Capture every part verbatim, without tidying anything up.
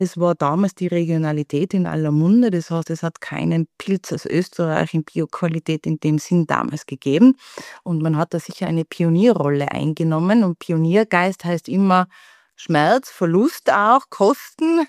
Es war damals die Regionalität in aller Munde, das heißt, es hat keinen Pilz aus Österreich in Bioqualität in dem Sinn damals gegeben. Und man hat da sicher eine Pionierrolle eingenommen. Und Pioniergeist heißt immer Schmerz, Verlust auch, Kosten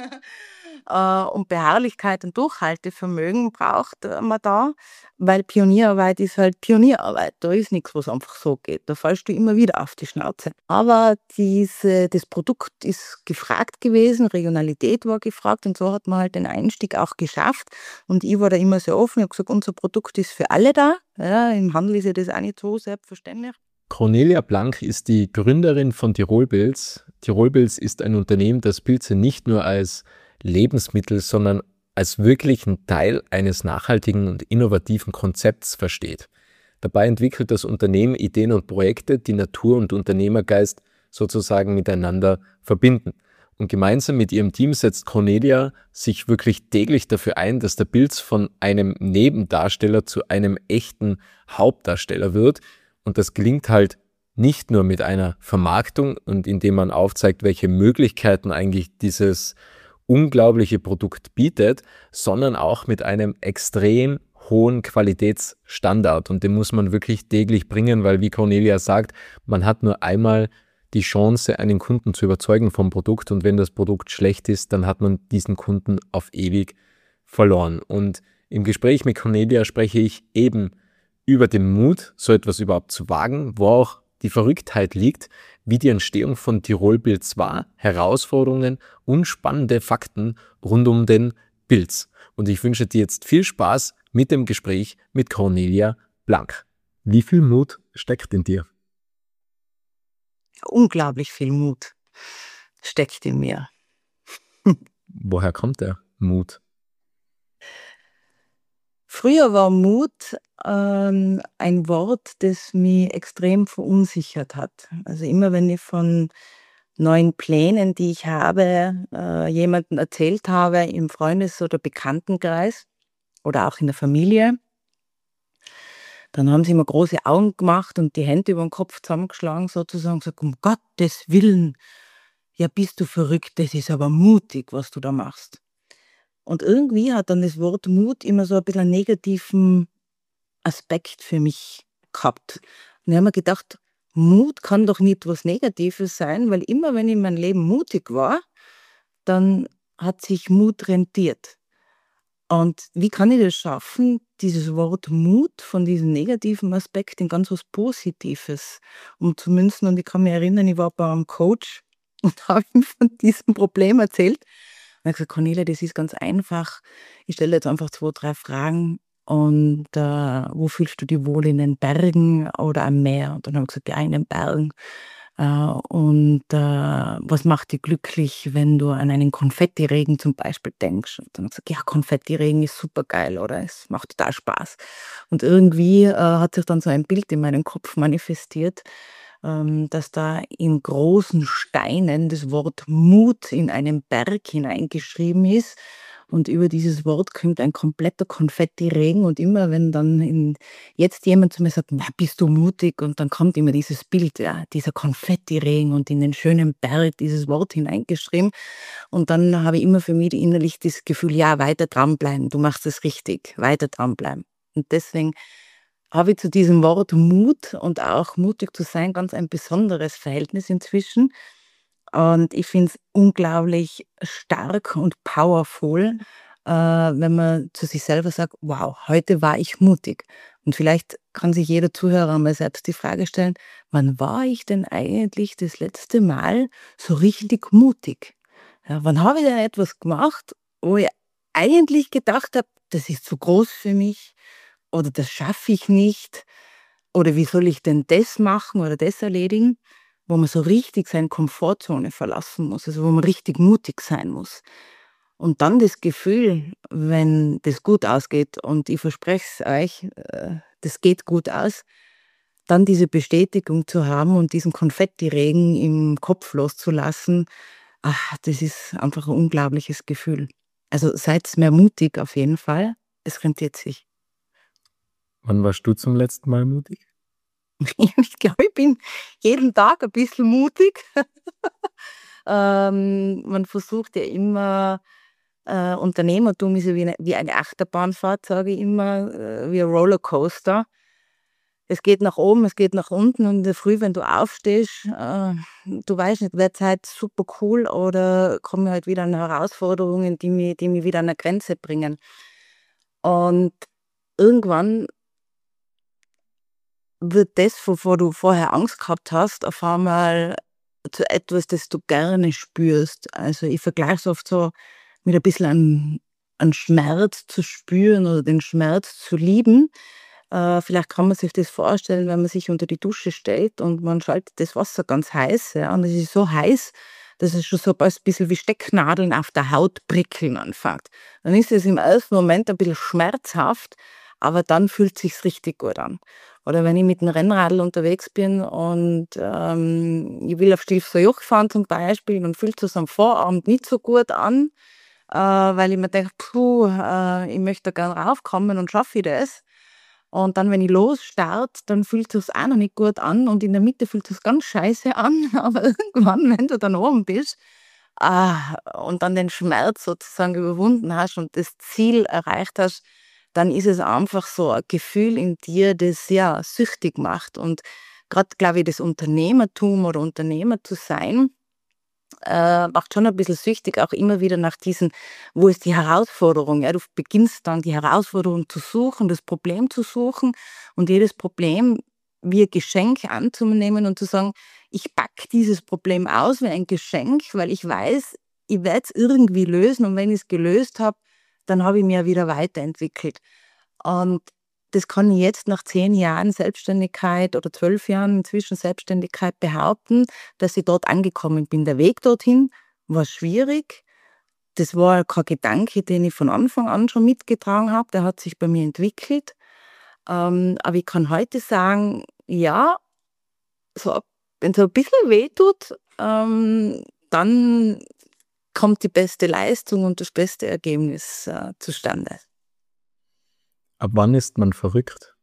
äh, und Beharrlichkeit und Durchhaltevermögen braucht äh, man da, weil Pionierarbeit ist halt Pionierarbeit. Da ist nichts, was einfach so geht. Da fallst du immer wieder auf die Schnauze. Aber diese, das Produkt ist gefragt gewesen, Regionalität war gefragt und so hat man halt den Einstieg auch geschafft. Und ich war da immer sehr offen. Ich habe gesagt, unser Produkt ist für alle da. Ja, im Handel ist ja das auch nicht so selbstverständlich. Cornelia Blank ist die Gründerin von Tirol-Pilz. Tirol-Pilz ist ein Unternehmen, das Pilze nicht nur als Lebensmittel, sondern als wirklichen Teil eines nachhaltigen und innovativen Konzepts versteht. Dabei entwickelt das Unternehmen Ideen und Projekte, die Natur und Unternehmergeist sozusagen miteinander verbinden. Und gemeinsam mit ihrem Team setzt Cornelia sich wirklich täglich dafür ein, dass der Pilz von einem Nebendarsteller zu einem echten Hauptdarsteller wird. Und das gelingt halt nicht nur mit einer Vermarktung und indem man aufzeigt, welche Möglichkeiten eigentlich dieses unglaubliche Produkt bietet, sondern auch mit einem extrem hohen Qualitätsstandard. Und den muss man wirklich täglich bringen, weil, wie Cornelia sagt, man hat nur einmal die Chance, einen Kunden zu überzeugen vom Produkt. Und wenn das Produkt schlecht ist, dann hat man diesen Kunden auf ewig verloren. Und im Gespräch mit Cornelia spreche ich eben über den Mut, so etwas überhaupt zu wagen, wo auch die Verrücktheit liegt, wie die Entstehung von Tirol-Pilz war, Herausforderungen und spannende Fakten rund um den Pilz. Und ich wünsche dir jetzt viel Spaß mit dem Gespräch mit Cornelia Blank. Wie viel Mut steckt in dir? Unglaublich viel Mut steckt in mir. Woher kommt der Mut? Früher war Mut ähm, ein Wort, das mich extrem verunsichert hat. Also immer wenn ich von neuen Plänen, die ich habe, äh, jemandem erzählt habe im Freundes- oder Bekanntenkreis oder auch in der Familie, dann haben sie immer große Augen gemacht und die Hände über den Kopf zusammengeschlagen sozusagen und gesagt, um Gottes Willen, ja bist du verrückt, das ist aber mutig, was du da machst. Und irgendwie hat dann das Wort Mut immer so ein bisschen einen negativen Aspekt für mich gehabt. Und ich habe mir gedacht, Mut kann doch nicht was Negatives sein, weil immer wenn ich in meinem Leben mutig war, dann hat sich Mut rentiert. Und wie kann ich das schaffen, dieses Wort Mut von diesem negativen Aspekt in ganz was Positives umzumünzen? Und ich kann mich erinnern, ich war bei einem Coach und habe ihm von diesem Problem erzählt. Und er hat gesagt, Cornelia, das ist ganz einfach. Ich stelle jetzt einfach zwei, drei Fragen. Und äh, wo fühlst du dich wohl, in den Bergen oder am Meer? Und dann habe ich gesagt, ja, in den Bergen. Äh, und äh, was macht dich glücklich, wenn du an einen Konfettiregen zum Beispiel denkst? Und dann habe ich gesagt, ja, Konfettiregen ist super geil, oder? Es macht total Spaß. Und irgendwie äh, hat sich dann so ein Bild in meinem Kopf manifestiert, ähm, dass da in großen Steinen das Wort Mut in einen Berg hineingeschrieben ist. Und über dieses Wort kommt ein kompletter Konfettiregen. Und immer wenn dann in, jetzt jemand zu mir sagt, na, bist du mutig? Und dann kommt immer dieses Bild, ja, dieser Konfettiregen und in den schönen Berg dieses Wort hineingeschrieben. Und dann habe ich immer für mich innerlich das Gefühl, ja, weiter dranbleiben, du machst es richtig, weiter dranbleiben. Und deswegen habe ich zu diesem Wort Mut und auch mutig zu sein ganz ein besonderes Verhältnis inzwischen. Und ich finde es unglaublich stark und powerful, äh, wenn man zu sich selber sagt, wow, heute war ich mutig. Und vielleicht kann sich jeder Zuhörer mal selbst die Frage stellen, wann war ich denn eigentlich das letzte Mal so richtig mutig? Ja, wann habe ich denn etwas gemacht, wo ich eigentlich gedacht habe, das ist zu groß für mich oder das schaffe ich nicht oder wie soll ich denn das machen oder das erledigen? Wo man so richtig seine Komfortzone verlassen muss, also wo man richtig mutig sein muss. Und dann das Gefühl, wenn das gut ausgeht, und ich verspreche es euch, äh, das geht gut aus, dann diese Bestätigung zu haben und diesen Konfettiregen im Kopf loszulassen, ach, das ist einfach ein unglaubliches Gefühl. Also seid mehr mutig auf jeden Fall, es rentiert sich. Wann warst du zum letzten Mal mutig? Ich glaube, ich bin jeden Tag ein bisschen mutig. Ähm, man versucht ja immer, äh, Unternehmertum ist ja wie eine, wie eine Achterbahnfahrt, sage ich immer, äh, wie ein Rollercoaster. Es geht nach oben, es geht nach unten und in der Früh, wenn du aufstehst, äh, du weißt nicht, wird es heute super cool oder kommen halt wieder an Herausforderungen, die mich, die mich wieder an eine Grenze bringen. Und irgendwann wird das, wovor du vorher Angst gehabt hast, auf einmal zu etwas, das du gerne spürst. Also ich vergleiche es oft so mit ein bisschen an, an Schmerz zu spüren oder den Schmerz zu lieben. Äh, vielleicht kann man sich das vorstellen, wenn man sich unter die Dusche stellt und man schaltet das Wasser ganz heiß, ja, und es ist so heiß, dass es schon so ein bisschen wie Stecknadeln auf der Haut prickeln anfängt. Dann ist es im ersten Moment ein bisschen schmerzhaft, aber dann fühlt es sich richtig gut an. Oder wenn ich mit dem Rennradl unterwegs bin und ähm, ich will auf Stilfser Joch fahren zum Beispiel, dann fühlt es am Vorabend nicht so gut an, äh, weil ich mir denke, puh, äh, ich möchte da gerne raufkommen und schaffe ich das. Und dann, wenn ich losstarte, dann fühlt es auch noch nicht gut an und in der Mitte fühlt es ganz scheiße an, aber irgendwann, wenn du dann oben bist, ah, und dann den Schmerz sozusagen überwunden hast und das Ziel erreicht hast, dann ist es einfach so ein Gefühl in dir, das ja süchtig macht. Und gerade, glaube ich, das Unternehmertum oder Unternehmer zu sein, äh, macht schon ein bisschen süchtig, auch immer wieder nach diesen, wo ist die Herausforderung? Ja, du beginnst dann die Herausforderung zu suchen, das Problem zu suchen und jedes Problem wie ein Geschenk anzunehmen und zu sagen, ich packe dieses Problem aus wie ein Geschenk, weil ich weiß, ich werde es irgendwie lösen und wenn ich es gelöst habe, dann habe ich mich ja wieder weiterentwickelt. Und das kann ich jetzt nach zehn Jahren Selbstständigkeit oder zwölf Jahren inzwischen Selbstständigkeit behaupten, dass ich dort angekommen bin. Der Weg dorthin war schwierig. Das war kein Gedanke, den ich von Anfang an schon mitgetragen habe. Der hat sich bei mir entwickelt. Ähm, aber ich kann heute sagen, ja, so, wenn es ein bisschen weh tut, ähm, dann kommt die beste Leistung und das beste Ergebnis äh, zustande. Ab wann ist man verrückt?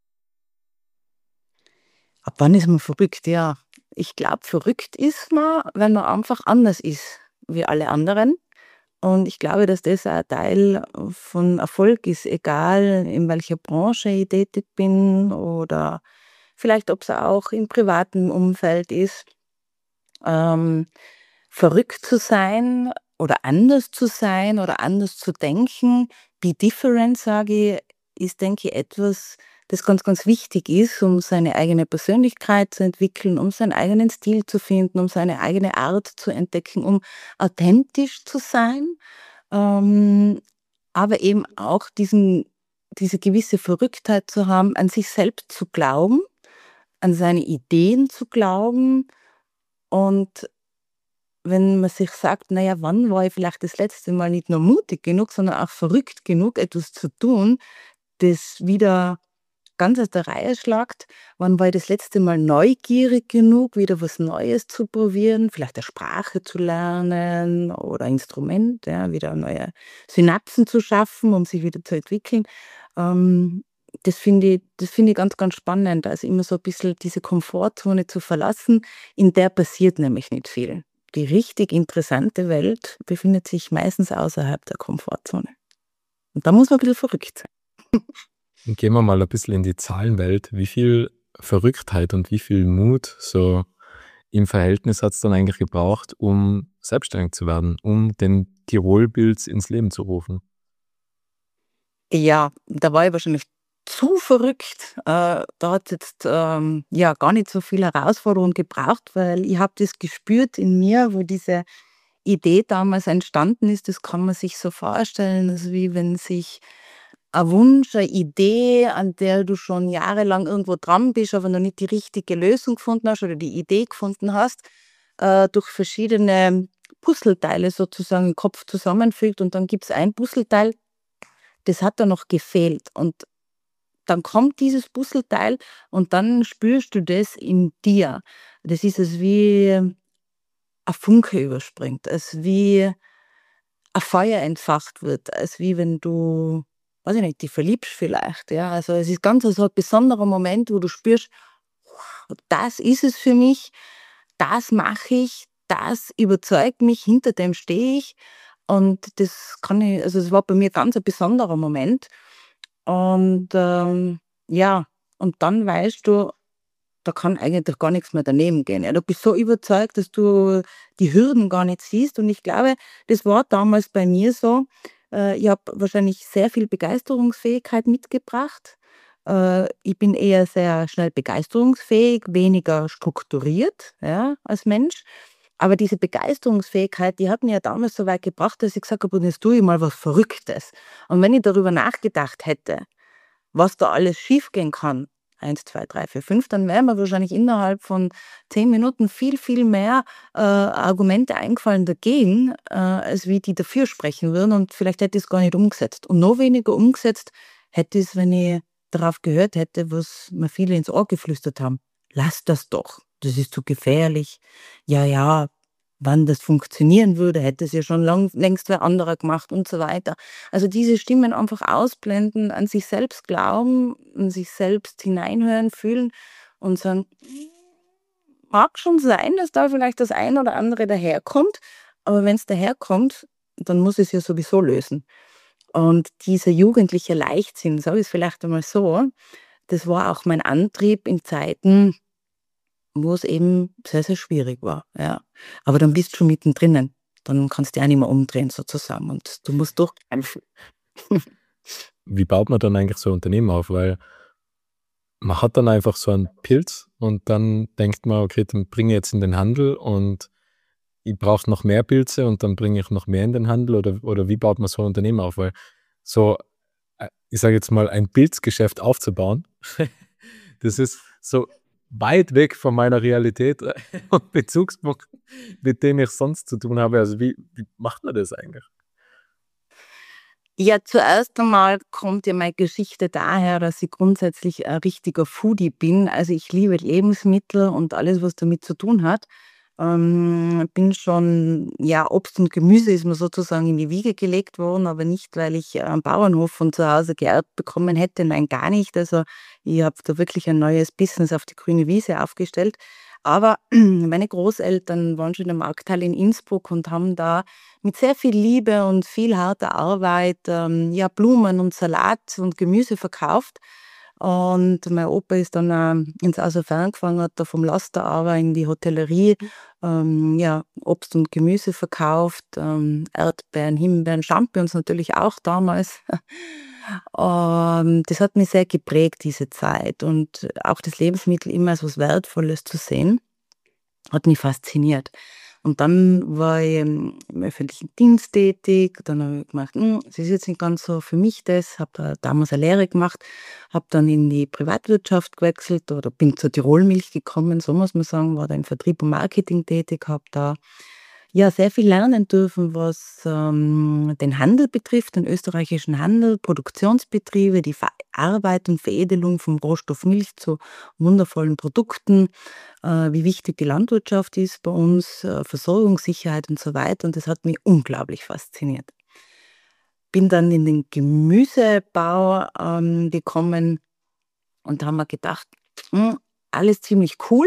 Ab wann ist man verrückt? Ja, ich glaube, verrückt ist man, wenn man einfach anders ist wie alle anderen. Und ich glaube, dass das auch ein Teil von Erfolg ist, egal in welcher Branche ich tätig bin oder vielleicht, ob es auch im privaten Umfeld ist. Ähm, verrückt zu sein oder anders zu sein oder anders zu denken, be different, sage ich, ist, denke ich, etwas, das ganz, ganz wichtig ist, um seine eigene Persönlichkeit zu entwickeln, um seinen eigenen Stil zu finden, um seine eigene Art zu entdecken, um authentisch zu sein, ähm, aber eben auch diesen, diese gewisse Verrücktheit zu haben, an sich selbst zu glauben, an seine Ideen zu glauben und wenn man sich sagt, naja, wann war ich vielleicht das letzte Mal nicht nur mutig genug, sondern auch verrückt genug, etwas zu tun, das wieder ganz aus der Reihe schlagt. Wann war ich das letzte Mal neugierig genug, wieder was Neues zu probieren, vielleicht eine Sprache zu lernen oder ein Instrument, ja, wieder neue Synapsen zu schaffen, um sich wieder zu entwickeln. Ähm, das finde ich, das finde ich ganz, ganz spannend. Also immer so ein bisschen diese Komfortzone zu verlassen, in der passiert nämlich nicht viel. Die richtig interessante Welt befindet sich meistens außerhalb der Komfortzone. Und da muss man ein bisschen verrückt sein. Und gehen wir mal ein bisschen in die Zahlenwelt. Wie viel Verrücktheit und wie viel Mut so im Verhältnis hat es dann eigentlich gebraucht, um selbstständig zu werden, um den Tirol-Builds ins Leben zu rufen? Ja, da war ich wahrscheinlich zu verrückt. Äh, da hat jetzt ähm, ja gar nicht so viel Herausforderung gebraucht, weil ich habe das gespürt in mir, wo diese Idee damals entstanden ist. Das kann man sich so vorstellen, also wie wenn sich ein Wunsch, eine Idee, an der du schon jahrelang irgendwo dran bist, aber noch nicht die richtige Lösung gefunden hast oder die Idee gefunden hast, äh, durch verschiedene Puzzleteile sozusagen im Kopf zusammenfügt und dann gibt es ein Puzzleteil, das hat da noch gefehlt. Und dann kommt dieses Puzzleteil und dann spürst du das in dir. Das ist es wie ein Funke überspringt, als wie ein Feuer entfacht wird, als wie wenn du, weiß ich nicht, dich verliebst vielleicht. Ja? Also es ist ganz so ein besonderer Moment, wo du spürst, das ist es für mich, das mache ich, das überzeugt mich, hinter dem stehe ich. Und das kann ich, also das war bei mir ganz ein besonderer Moment. Und ähm, ja, und dann weißt du, da kann eigentlich gar nichts mehr daneben gehen. Ja, du bist so überzeugt, dass du die Hürden gar nicht siehst. Und ich glaube, das war damals bei mir so. Äh, ich habe wahrscheinlich sehr viel Begeisterungsfähigkeit mitgebracht. Äh, ich bin eher sehr schnell begeisterungsfähig, weniger strukturiert, ja, als Mensch. Aber diese Begeisterungsfähigkeit, die hat mir ja damals so weit gebracht, dass ich gesagt habe: „Und jetzt tue ich mal was Verrücktes." Und wenn ich darüber nachgedacht hätte, was da alles schiefgehen kann, eins, zwei, drei, vier, fünf, dann wären mir wahrscheinlich innerhalb von zehn Minuten viel, viel mehr äh, Argumente eingefallen dagegen, äh, als wie die dafür sprechen würden. Und vielleicht hätte ich es gar nicht umgesetzt. Und noch weniger umgesetzt hätte ich es, wenn ich darauf gehört hätte, was mir viele ins Ohr geflüstert haben. Lass das doch, das ist zu gefährlich. Ja, ja, wann das funktionieren würde, hätte es ja schon lang, längst wer anderer gemacht und so weiter. Also diese Stimmen einfach ausblenden, an sich selbst glauben, an sich selbst hineinhören, fühlen und sagen, mag schon sein, dass da vielleicht das ein oder andere daherkommt, aber wenn es daherkommt, dann muss es ja sowieso lösen. Und dieser jugendliche Leichtsinn, sage ich es vielleicht einmal so, das war auch mein Antrieb in Zeiten, wo es eben sehr, sehr schwierig war. Ja. Aber dann bist du schon mittendrin. Dann kannst du dich auch nicht mehr umdrehen sozusagen und du musst durchkämpfen. Wie baut man dann eigentlich so ein Unternehmen auf? Weil man hat dann einfach so einen Pilz und dann denkt man, okay, den bringe ich jetzt in den Handel und ich brauche noch mehr Pilze und dann bringe ich noch mehr in den Handel oder, oder wie baut man so ein Unternehmen auf? Weil so, äh, ich sage jetzt mal, ein Pilzgeschäft aufzubauen, das ist so weit weg von meiner Realität und Bezugspunkt, mit dem ich sonst zu tun habe. Also wie, wie macht man das eigentlich? Ja, zuerst einmal kommt ja meine Geschichte daher, dass ich grundsätzlich ein richtiger Foodie bin. Also ich liebe Lebensmittel und alles, was damit zu tun hat. Ähm, bin schon, ja, Obst und Gemüse ist mir sozusagen in die Wiege gelegt worden, aber nicht, weil ich am Bauernhof von zu Hause geerbt bekommen hätte. Nein, gar nicht. Also ich habe da wirklich ein neues Business auf die grüne Wiese aufgestellt. Aber meine Großeltern waren schon im Markttal in Innsbruck und haben da mit sehr viel Liebe und viel harter Arbeit ähm, ja, Blumen und Salat und Gemüse verkauft. Und mein Opa ist dann ähm, ins Außerfern gefahren, hat da vom Laster aber in die Hotellerie ähm, ja, Obst und Gemüse verkauft, ähm, Erdbeeren, Himbeeren, Champignons natürlich auch damals. Ähm, das hat mich sehr geprägt, diese Zeit. Und auch das Lebensmittel immer als was Wertvolles zu sehen, hat mich fasziniert. Und dann war ich im im öffentlichen Dienst tätig. Dann habe ich gemerkt, hm, das ist jetzt nicht ganz so für mich das. Habe da damals eine Lehre gemacht, habe dann in die Privatwirtschaft gewechselt oder bin zur Tirolmilch gekommen, so muss man sagen, war da im Vertrieb und Marketing tätig, habe da ja sehr viel lernen dürfen, was ähm, den Handel betrifft, den österreichischen Handel, Produktionsbetriebe, die Verarbeitung, Veredelung vom Rohstoff Milch zu wundervollen Produkten, äh, wie wichtig die Landwirtschaft ist bei uns, äh, Versorgungssicherheit und so weiter. Und das hat mich unglaublich fasziniert. Bin dann in den Gemüsebau ähm, gekommen und da haben wir gedacht, hm, alles ziemlich cool,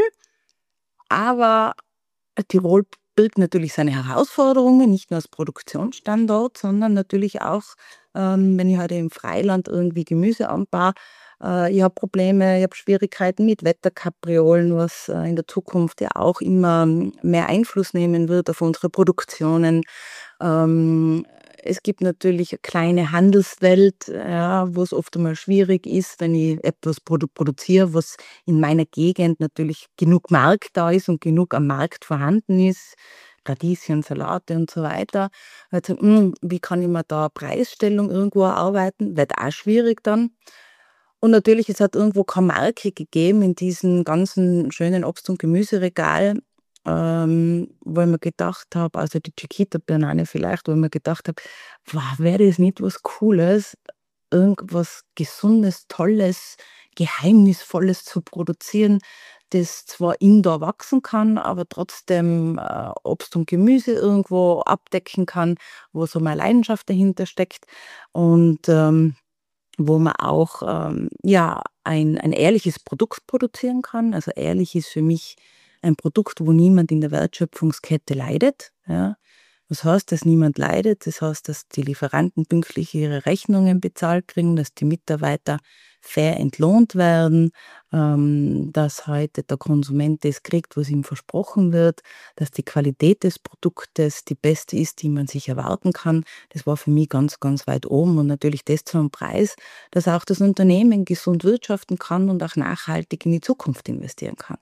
aber Tirol birgt natürlich seine Herausforderungen, nicht nur als Produktionsstandort, sondern natürlich auch, ähm, wenn ich halt im Freiland irgendwie Gemüse anbaue. Äh, ich habe Probleme, ich habe Schwierigkeiten mit Wetterkapriolen, was äh, in der Zukunft ja auch immer mehr Einfluss nehmen wird auf unsere Produktionen. Ähm, Es gibt natürlich eine kleine Handelswelt, ja, wo es oft einmal schwierig ist, wenn ich etwas produ produziere, was in meiner Gegend natürlich genug Markt da ist und genug am Markt vorhanden ist, Radieschen, Salate und so weiter. Also, hm, wie kann ich mir da Preisstellung irgendwo erarbeiten? Wird auch schwierig dann. Und natürlich, es hat irgendwo keine Marke gegeben in diesem ganzen schönen Obst und Gemüseregal, ähm, wo ich mir gedacht habe, also die Chiquita-Banane vielleicht, wo ich mir gedacht habe: „Wow, wäre das nicht was Cooles, irgendwas Gesundes, Tolles, Geheimnisvolles zu produzieren, das zwar indoor wachsen kann, aber trotzdem, äh, Obst und Gemüse irgendwo abdecken kann, wo so meine Leidenschaft dahinter steckt und, ähm, wo man auch, ähm, ja, ein ein ehrliches Produkt produzieren kann." Also, ehrlich ist für mich ein Produkt, wo niemand in der Wertschöpfungskette leidet. Ja. Was heißt, dass niemand leidet? Das heißt, dass die Lieferanten pünktlich ihre Rechnungen bezahlt kriegen, dass die Mitarbeiter fair entlohnt werden, ähm, dass heute der Konsument das kriegt, was ihm versprochen wird, dass die Qualität des Produktes die beste ist, die man sich erwarten kann. Das war für mich ganz, ganz weit oben und natürlich das zu einem Preis, dass auch das Unternehmen gesund wirtschaften kann und auch nachhaltig in die Zukunft investieren kann.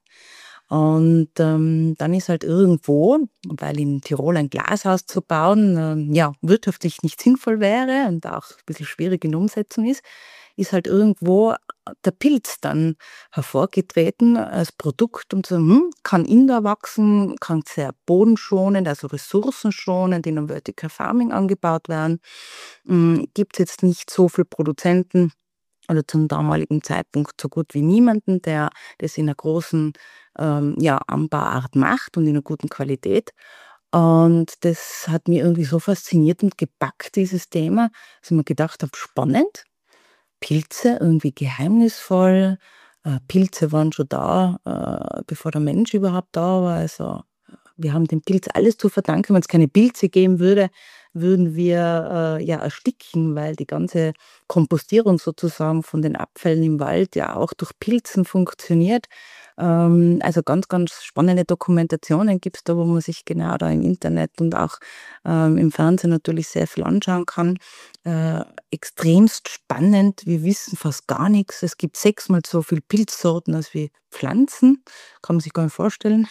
Und ähm, dann ist halt irgendwo, weil in Tirol ein Glashaus zu bauen, ähm, ja, wirtschaftlich nicht sinnvoll wäre und auch ein bisschen schwierig in der Umsetzung ist, ist halt irgendwo der Pilz dann hervorgetreten als Produkt und so, hm, kann indoor wachsen, kann sehr bodenschonend, also ressourcenschonend in einem Vertical Farming angebaut werden. Hm, gibt es jetzt nicht so viele Produzenten oder zum damaligen Zeitpunkt so gut wie niemanden, der das in einer großen ähm, ja, Anbauart macht und in einer guten Qualität. Und das hat mich irgendwie so fasziniert und gepackt, dieses Thema, dass ich mir gedacht habe, spannend. Pilze, irgendwie geheimnisvoll. Äh, Pilze waren schon da, äh, bevor der Mensch überhaupt da war. Also wir haben dem Pilz alles zu verdanken. Wenn es keine Pilze geben würde, würden wir äh, ja ersticken, weil die ganze Kompostierung sozusagen von den Abfällen im Wald ja auch durch Pilzen funktioniert. Ähm, also ganz, ganz spannende Dokumentationen gibt es da, wo man sich genau da im Internet und auch ähm, im Fernsehen natürlich sehr viel anschauen kann. Äh, extremst spannend. Wir wissen fast gar nichts. Es gibt sechsmal so viele Pilzsorten als wie Pflanzen. Kann man sich gar nicht vorstellen.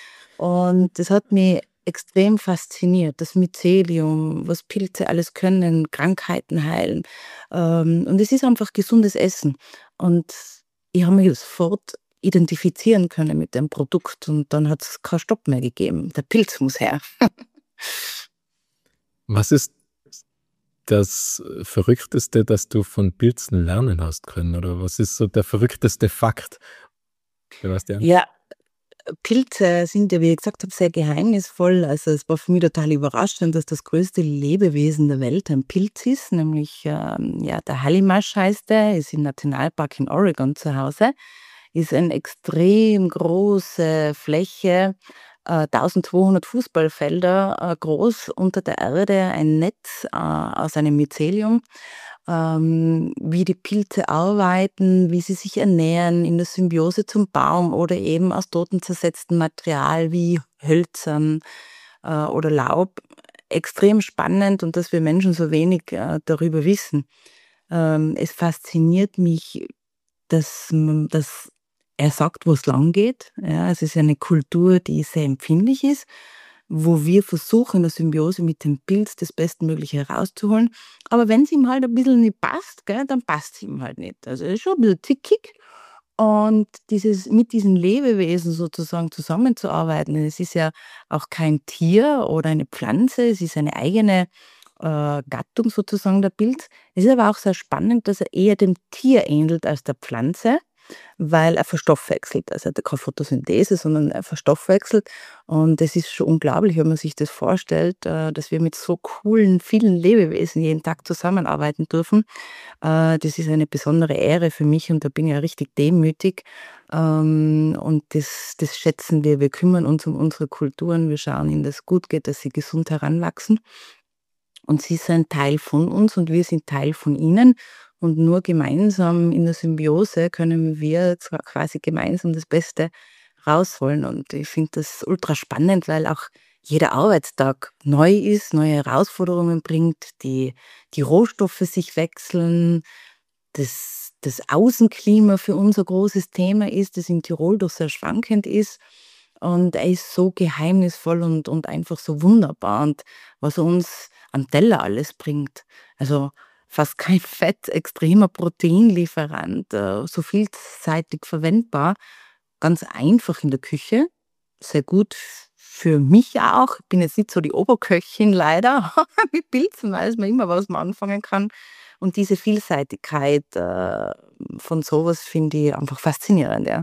Und das hat mich extrem fasziniert, das Mycelium, was Pilze alles können, Krankheiten heilen. Ähm, und es ist einfach gesundes Essen. Und ich habe mich sofort identifizieren können mit dem Produkt und dann hat es keinen Stopp mehr gegeben. Der Pilz muss her. Was ist das Verrückteste, das du von Pilzen lernen hast können? Oder was ist so der verrückteste Fakt, Sebastian? Ja, Pilze sind ja, wie ich gesagt habe, sehr geheimnisvoll. Also es war für mich total überraschend, dass das größte Lebewesen der Welt ein Pilz ist, nämlich ähm, ja, der Hallimasch heißt der, ist im Nationalpark in Oregon zu Hause, ist eine extrem große Fläche, äh, eintausendzweihundert Fußballfelder äh, groß unter der Erde, ein Netz äh, aus einem Mycelium. Ähm, wie die Pilze arbeiten, wie sie sich ernähren in der Symbiose zum Baum oder eben aus totenzersetztem Material wie Hölzern äh, oder Laub. Extrem spannend und dass wir Menschen so wenig äh, darüber wissen. Ähm, es fasziniert mich, dass, man- dass er sagt, wo es lang geht. Ja, es ist eine Kultur, die sehr empfindlich ist, wo wir versuchen, in der Symbiose mit dem Pilz das Bestmögliche herauszuholen. Aber wenn es ihm halt ein bisschen nicht passt, gell, dann passt es ihm halt nicht. Also er ist schon ein bisschen zickig. Und dieses, mit diesen Lebewesen sozusagen zusammenzuarbeiten, es ist ja auch kein Tier oder eine Pflanze, es ist eine eigene äh, Gattung sozusagen, der Pilz. Es ist aber auch sehr spannend, dass er eher dem Tier ähnelt als der Pflanze, weil er verstoffwechselt. Also er hat keine Photosynthese, sondern er verstoffwechselt. Und es ist schon unglaublich, wenn man sich das vorstellt, äh, dass wir mit so coolen, vielen Lebewesen jeden Tag zusammenarbeiten dürfen. Äh, Das ist eine besondere Ehre für mich und da bin ich ja richtig demütig. Ähm, Und das, das schätzen wir. Wir kümmern uns um unsere Kulturen. Wir schauen ihnen, dass es gut geht, dass sie gesund heranwachsen. Und sie sind Teil von uns und wir sind Teil von ihnen. Und nur gemeinsam in der Symbiose können wir zwar quasi gemeinsam das Beste rausholen. Und ich finde das ultra spannend, weil auch jeder Arbeitstag neu ist, neue Herausforderungen bringt, die, die Rohstoffe sich wechseln, das, das Außenklima für uns ein großes Thema ist, das in Tirol doch sehr schwankend ist. Und er ist so geheimnisvoll und, und einfach so wunderbar. Und was er uns am Teller alles bringt. Also fast kein Fett, extremer Proteinlieferant, äh, so vielseitig verwendbar, ganz einfach in der Küche, sehr gut für mich auch. Ich bin jetzt nicht so die Oberköchin leider, mit Pilzen weiß man immer, was man anfangen kann. Und diese Vielseitigkeit äh, von sowas finde ich einfach faszinierend, ja.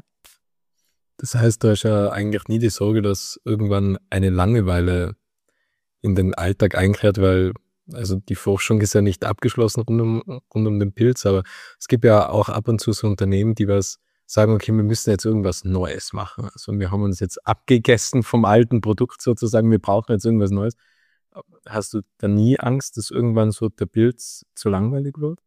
Das heißt, du hast ja eigentlich nie die Sorge, dass irgendwann eine Langeweile in den Alltag einkehrt, weil also die Forschung ist ja nicht abgeschlossen rund um, rund um den Pilz, aber es gibt ja auch ab und zu so Unternehmen, die was sagen, okay, wir müssen jetzt irgendwas Neues machen. Also wir haben uns jetzt abgegessen vom alten Produkt sozusagen, wir brauchen jetzt irgendwas Neues. Hast du da nie Angst, dass irgendwann so der Pilz zu langweilig wird?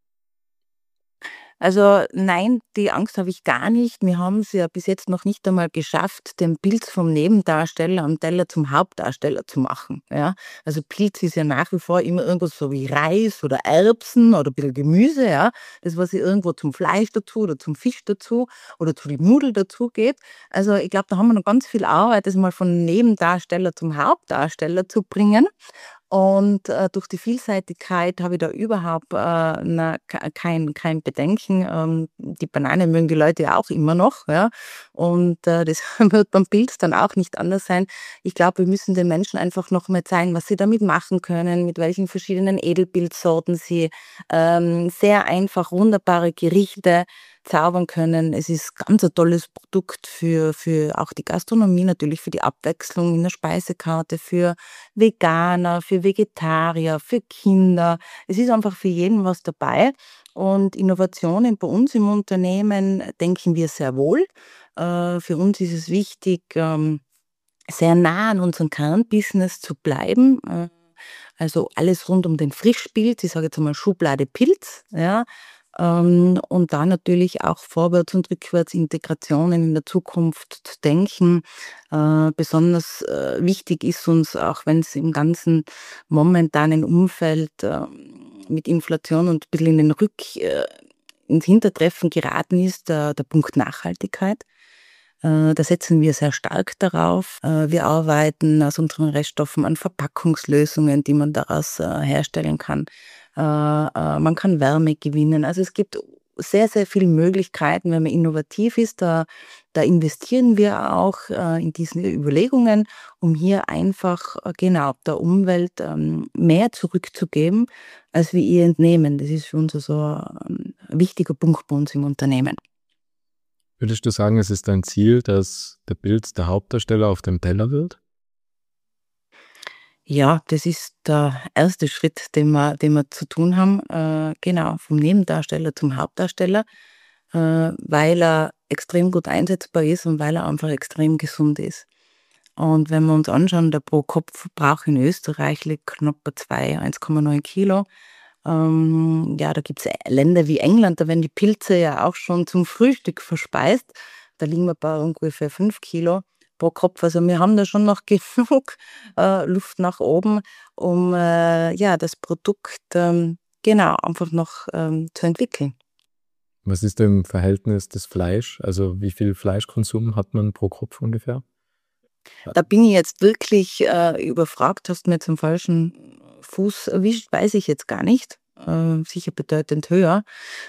Also nein, die Angst habe ich gar nicht. Wir haben es ja bis jetzt noch nicht einmal geschafft, den Pilz vom Nebendarsteller am Teller zum Hauptdarsteller zu machen. Ja? Also Pilz ist ja nach wie vor immer irgendwas so wie Reis oder Erbsen oder ein bisschen Gemüse, ja. Das, was ich irgendwo zum Fleisch dazu oder zum Fisch dazu oder zu den Nudeln dazu geht. Also ich glaube, da haben wir noch ganz viel Arbeit, das mal von Nebendarsteller zum Hauptdarsteller zu bringen. Und, äh, durch die Vielseitigkeit habe ich da überhaupt, äh, na, k kein kein Bedenken. Ähm, die Banane mögen die Leute ja auch immer noch, ja. Und, äh, das wird beim Pilz dann auch nicht anders sein. Ich glaube, wir müssen den Menschen einfach noch mal zeigen, was sie damit machen können, mit welchen verschiedenen Edelpilzsorten sie, ähm, sehr einfach wunderbare Gerichte zaubern können. Es ist ganz ein tolles Produkt für für auch die Gastronomie, natürlich für die Abwechslung in der Speisekarte, für Veganer, für Vegetarier, für Kinder. Es ist einfach für jeden was dabei. Und Innovationen bei uns im Unternehmen denken wir sehr wohl. Äh, für uns ist es wichtig, ähm, sehr nah an unserem Kernbusiness zu bleiben. Äh, also alles rund um den Frischpilz, ich sage jetzt einmal Schublade Pilz, ja. Ähm, und da natürlich auch vorwärts und rückwärts Integrationen in der Zukunft zu denken. Äh, besonders äh, wichtig ist uns, auch wenn es im ganzen momentanen Umfeld ähm, mit Inflation und ein bisschen in den Rück, äh, ins Hintertreffen geraten ist, der, der Punkt Nachhaltigkeit. Äh, Da setzen wir sehr stark darauf. Äh, Wir arbeiten aus unseren Reststoffen an Verpackungslösungen, die man daraus äh, herstellen kann. Äh, äh, Man kann Wärme gewinnen. Also es gibt sehr, sehr viele Möglichkeiten, wenn man innovativ ist. Da, da investieren wir auch äh, in diese Überlegungen, um hier einfach äh, genau der Umwelt ähm, mehr zurückzugeben, als wir ihr entnehmen. Das ist für uns so ein wichtiger Punkt bei uns im Unternehmen. Würdest du sagen, es ist dein Ziel, dass der Pilz der Hauptdarsteller auf dem Teller wird? Ja, das ist der erste Schritt, den wir den wir zu tun haben. Äh, genau, vom Nebendarsteller zum Hauptdarsteller, äh, weil er extrem gut einsetzbar ist und weil er einfach extrem gesund ist. Und wenn wir uns anschauen, der Pro-Kopf-Verbrauch in Österreich liegt knapp bei zwei, eins Komma neun Kilo. Ähm, ja, da gibt's Länder wie England, da werden die Pilze ja auch schon zum Frühstück verspeist. Da liegen wir bei ungefähr fünf Kilo pro Kopf. Also wir haben da schon noch genug äh, Luft nach oben, um äh, ja, das Produkt ähm, genau einfach noch ähm, zu entwickeln. Was ist im Verhältnis des Fleisch? Also wie viel Fleischkonsum hat man pro Kopf ungefähr? Da bin ich jetzt wirklich äh, überfragt, hast mir zum falschen Fuß erwischt, weiß ich jetzt gar nicht. Äh, sicher bedeutend höher.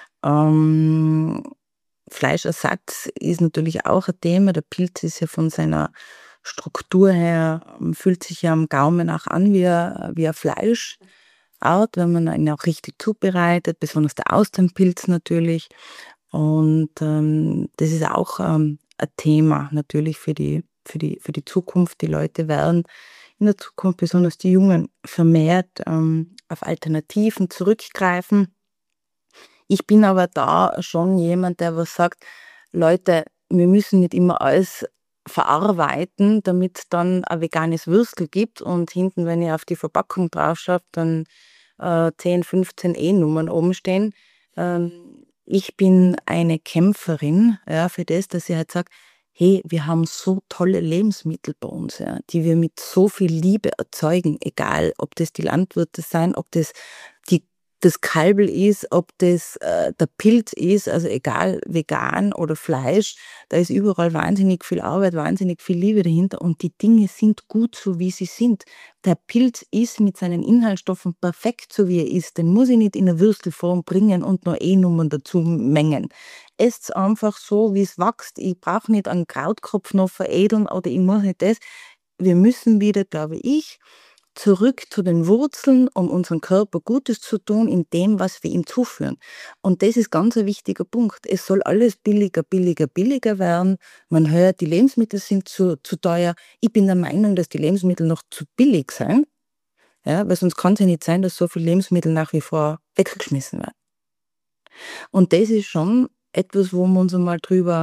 Ähm, Fleischersatz ist natürlich auch ein Thema. Der Pilz ist ja von seiner Struktur her, ähm, fühlt sich ja am Gaumen auch an wie ein, wie ein Fleischart, wenn man ihn auch richtig zubereitet, besonders der Austernpilz natürlich. Und ähm, das ist auch ähm, ein Thema natürlich für die, für die, für die Zukunft. Die Leute werden in der Zukunft, besonders die Jungen, vermehrt ähm, auf Alternativen zurückgreifen. Ich bin aber da schon jemand, der was sagt: „Leute, wir müssen nicht immer alles verarbeiten, damit dann ein veganes Würstel gibt und hinten, wenn ihr auf die Verpackung drauf schaut, dann äh, zehn, fünfzehn E-Nummern oben stehen.“ Ähm, ich bin eine Kämpferin, ja, für das, dass ich halt sage: „Hey, wir haben so tolle Lebensmittel bei uns, ja, die wir mit so viel Liebe erzeugen“, egal ob das die Landwirte sein, ob das die das Kalbel ist, ob das äh, der Pilz ist, also egal, vegan oder Fleisch, da ist überall wahnsinnig viel Arbeit, wahnsinnig viel Liebe dahinter und die Dinge sind gut so, wie sie sind. Der Pilz ist mit seinen Inhaltsstoffen perfekt so, wie er ist. Den muss ich nicht in eine Würstelform bringen und noch E-Nummern dazu mengen. Esst's einfach so, wie es wächst. Ich brauche nicht einen Krautkopf noch veredeln oder ich muss nicht das. Wir müssen wieder, glaube ich, zurück zu den Wurzeln, um unserem Körper Gutes zu tun in dem, was wir ihm zuführen. Und das ist ganz ein wichtiger Punkt. Es soll alles billiger, billiger, billiger werden. Man hört, die Lebensmittel sind zu, zu teuer. Ich bin der Meinung, dass die Lebensmittel noch zu billig sind, ja, weil sonst kann es ja nicht sein, dass so viele Lebensmittel nach wie vor weggeschmissen werden. Und das ist schon etwas, wo wir uns einmal drüber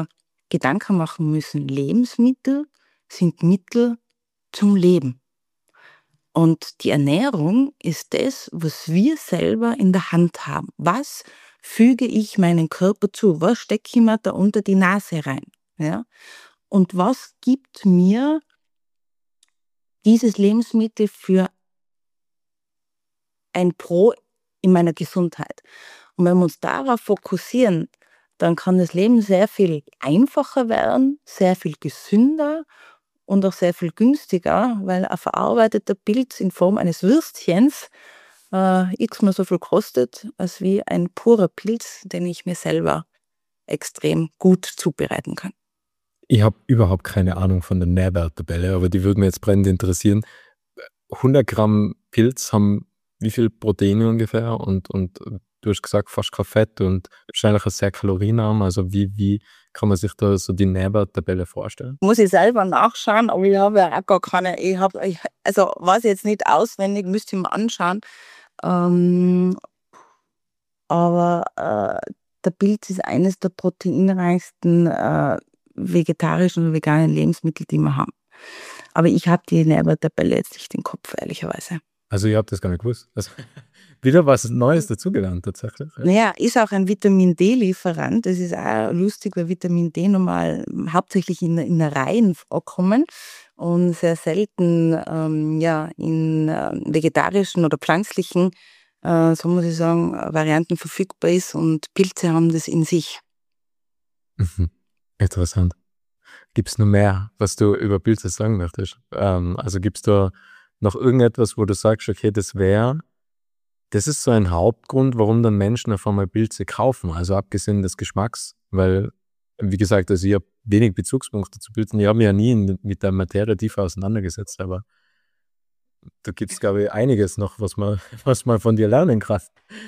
Gedanken machen müssen. Lebensmittel sind Mittel zum Leben. Und die Ernährung ist das, was wir selber in der Hand haben. Was füge ich meinem Körper zu? Was stecke ich mir da unter die Nase rein? Ja? Und was gibt mir dieses Lebensmittel für ein Pro in meiner Gesundheit? Und wenn wir uns darauf fokussieren, dann kann das Leben sehr viel einfacher werden, sehr viel gesünder und auch sehr viel günstiger, weil ein verarbeiteter Pilz in Form eines Würstchens äh, x-mal so viel kostet, als wie ein purer Pilz, den ich mir selber extrem gut zubereiten kann. Ich habe überhaupt keine Ahnung von der Nährwerttabelle, aber die würde mich jetzt brennend interessieren. hundert Gramm Pilz haben wie viel Proteine ungefähr und, und du hast gesagt, fast kein Fett und wahrscheinlich auch sehr kalorienarm. Also wie, wie kann man sich da so die Nährwerttabelle vorstellen? Muss ich selber nachschauen, aber ich habe ja auch gar keine, ich habe, ich, also weiß ich jetzt nicht auswendig, müsste ich mir anschauen. Ähm, aber äh, der Pilz ist eines der proteinreichsten äh, vegetarischen und veganen Lebensmittel, die wir haben. Aber ich habe die Nährwerttabelle jetzt nicht im Kopf, ehrlicherweise. Also ihr habt das gar nicht gewusst. Also, wieder was Neues dazugelernt tatsächlich. Ja. Naja, ist auch ein Vitamin-D-Lieferant. Das ist auch lustig, weil Vitamin D normal hauptsächlich in, in Reihen vorkommen und sehr selten ähm, ja, in äh, vegetarischen oder pflanzlichen, äh, so muss ich sagen, Varianten verfügbar ist und Pilze haben das in sich. Mhm. Interessant. Gibt es noch mehr, was du über Pilze sagen möchtest? Ähm, also gibt es da noch irgendetwas, wo du sagst, okay, das wäre, das ist so ein Hauptgrund, warum dann Menschen auf einmal Pilze kaufen, also abgesehen des Geschmacks, weil, wie gesagt, also ich habe wenig Bezugspunkte zu Pilzen, ich habe mich ja nie mit, mit der Materie tiefer auseinandergesetzt, aber da gibt es, glaube ich, einiges noch, was man, was man von dir lernen kann.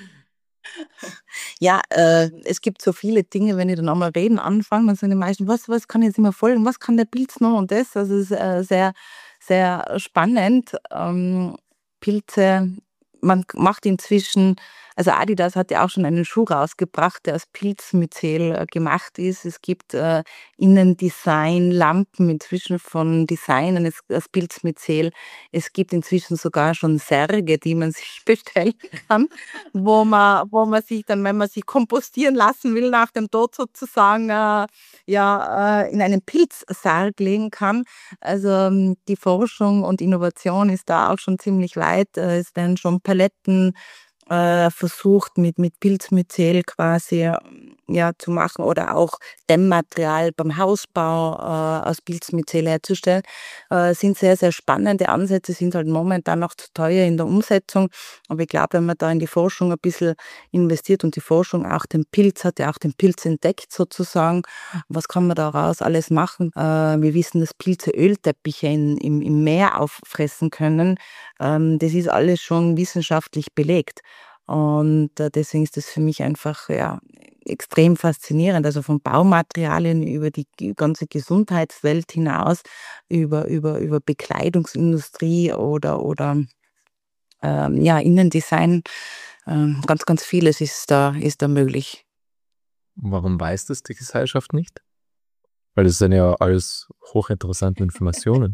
Ja, äh, es gibt so viele Dinge, wenn ich dann einmal reden anfange, dann sagen die meisten, was, was kann ich jetzt immer folgen, was kann der Pilz noch und das? Also es ist äh, sehr, sehr spannend. Ähm, Pilze, man macht inzwischen, also Adidas hat ja auch schon einen Schuh rausgebracht, der aus Pilzmyzel äh, gemacht ist. Es gibt äh, Innendesign-Lampen inzwischen von Designern aus Pilzmyzel. Es gibt inzwischen sogar schon Särge, die man sich bestellen kann, wo man, wo man sich dann, wenn man sich kompostieren lassen will, nach dem Tod sozusagen, äh, ja, äh, in einen Pilzsarg legen kann. Also ähm, die Forschung und Innovation ist da auch schon ziemlich weit. Äh, es werden schon Paletten äh, versucht, mit, mit Pilzmyzel quasi äh, ja, zu machen oder auch Dämmmaterial beim Hausbau äh, aus Pilzmyzel herzustellen. Äh, sind sehr, sehr spannende Ansätze, sind halt momentan noch zu teuer in der Umsetzung. Aber ich glaube, wenn man da in die Forschung ein bisschen investiert und die Forschung auch den Pilz hat, ja auch den Pilz entdeckt sozusagen, was kann man daraus alles machen? Äh, wir wissen, dass Pilze Ölteppiche in, im, im Meer auffressen können. Ähm, das ist alles schon wissenschaftlich belegt. Und äh, deswegen ist das für mich einfach ja, extrem faszinierend. Also von Baumaterialien über die ganze Gesundheitswelt hinaus, über, über, über Bekleidungsindustrie oder, oder ähm, ja, Innendesign. Ähm, ganz, ganz vieles ist da, ist da möglich. Warum weiß das die Gesellschaft nicht? Weil das sind ja alles hochinteressante Informationen.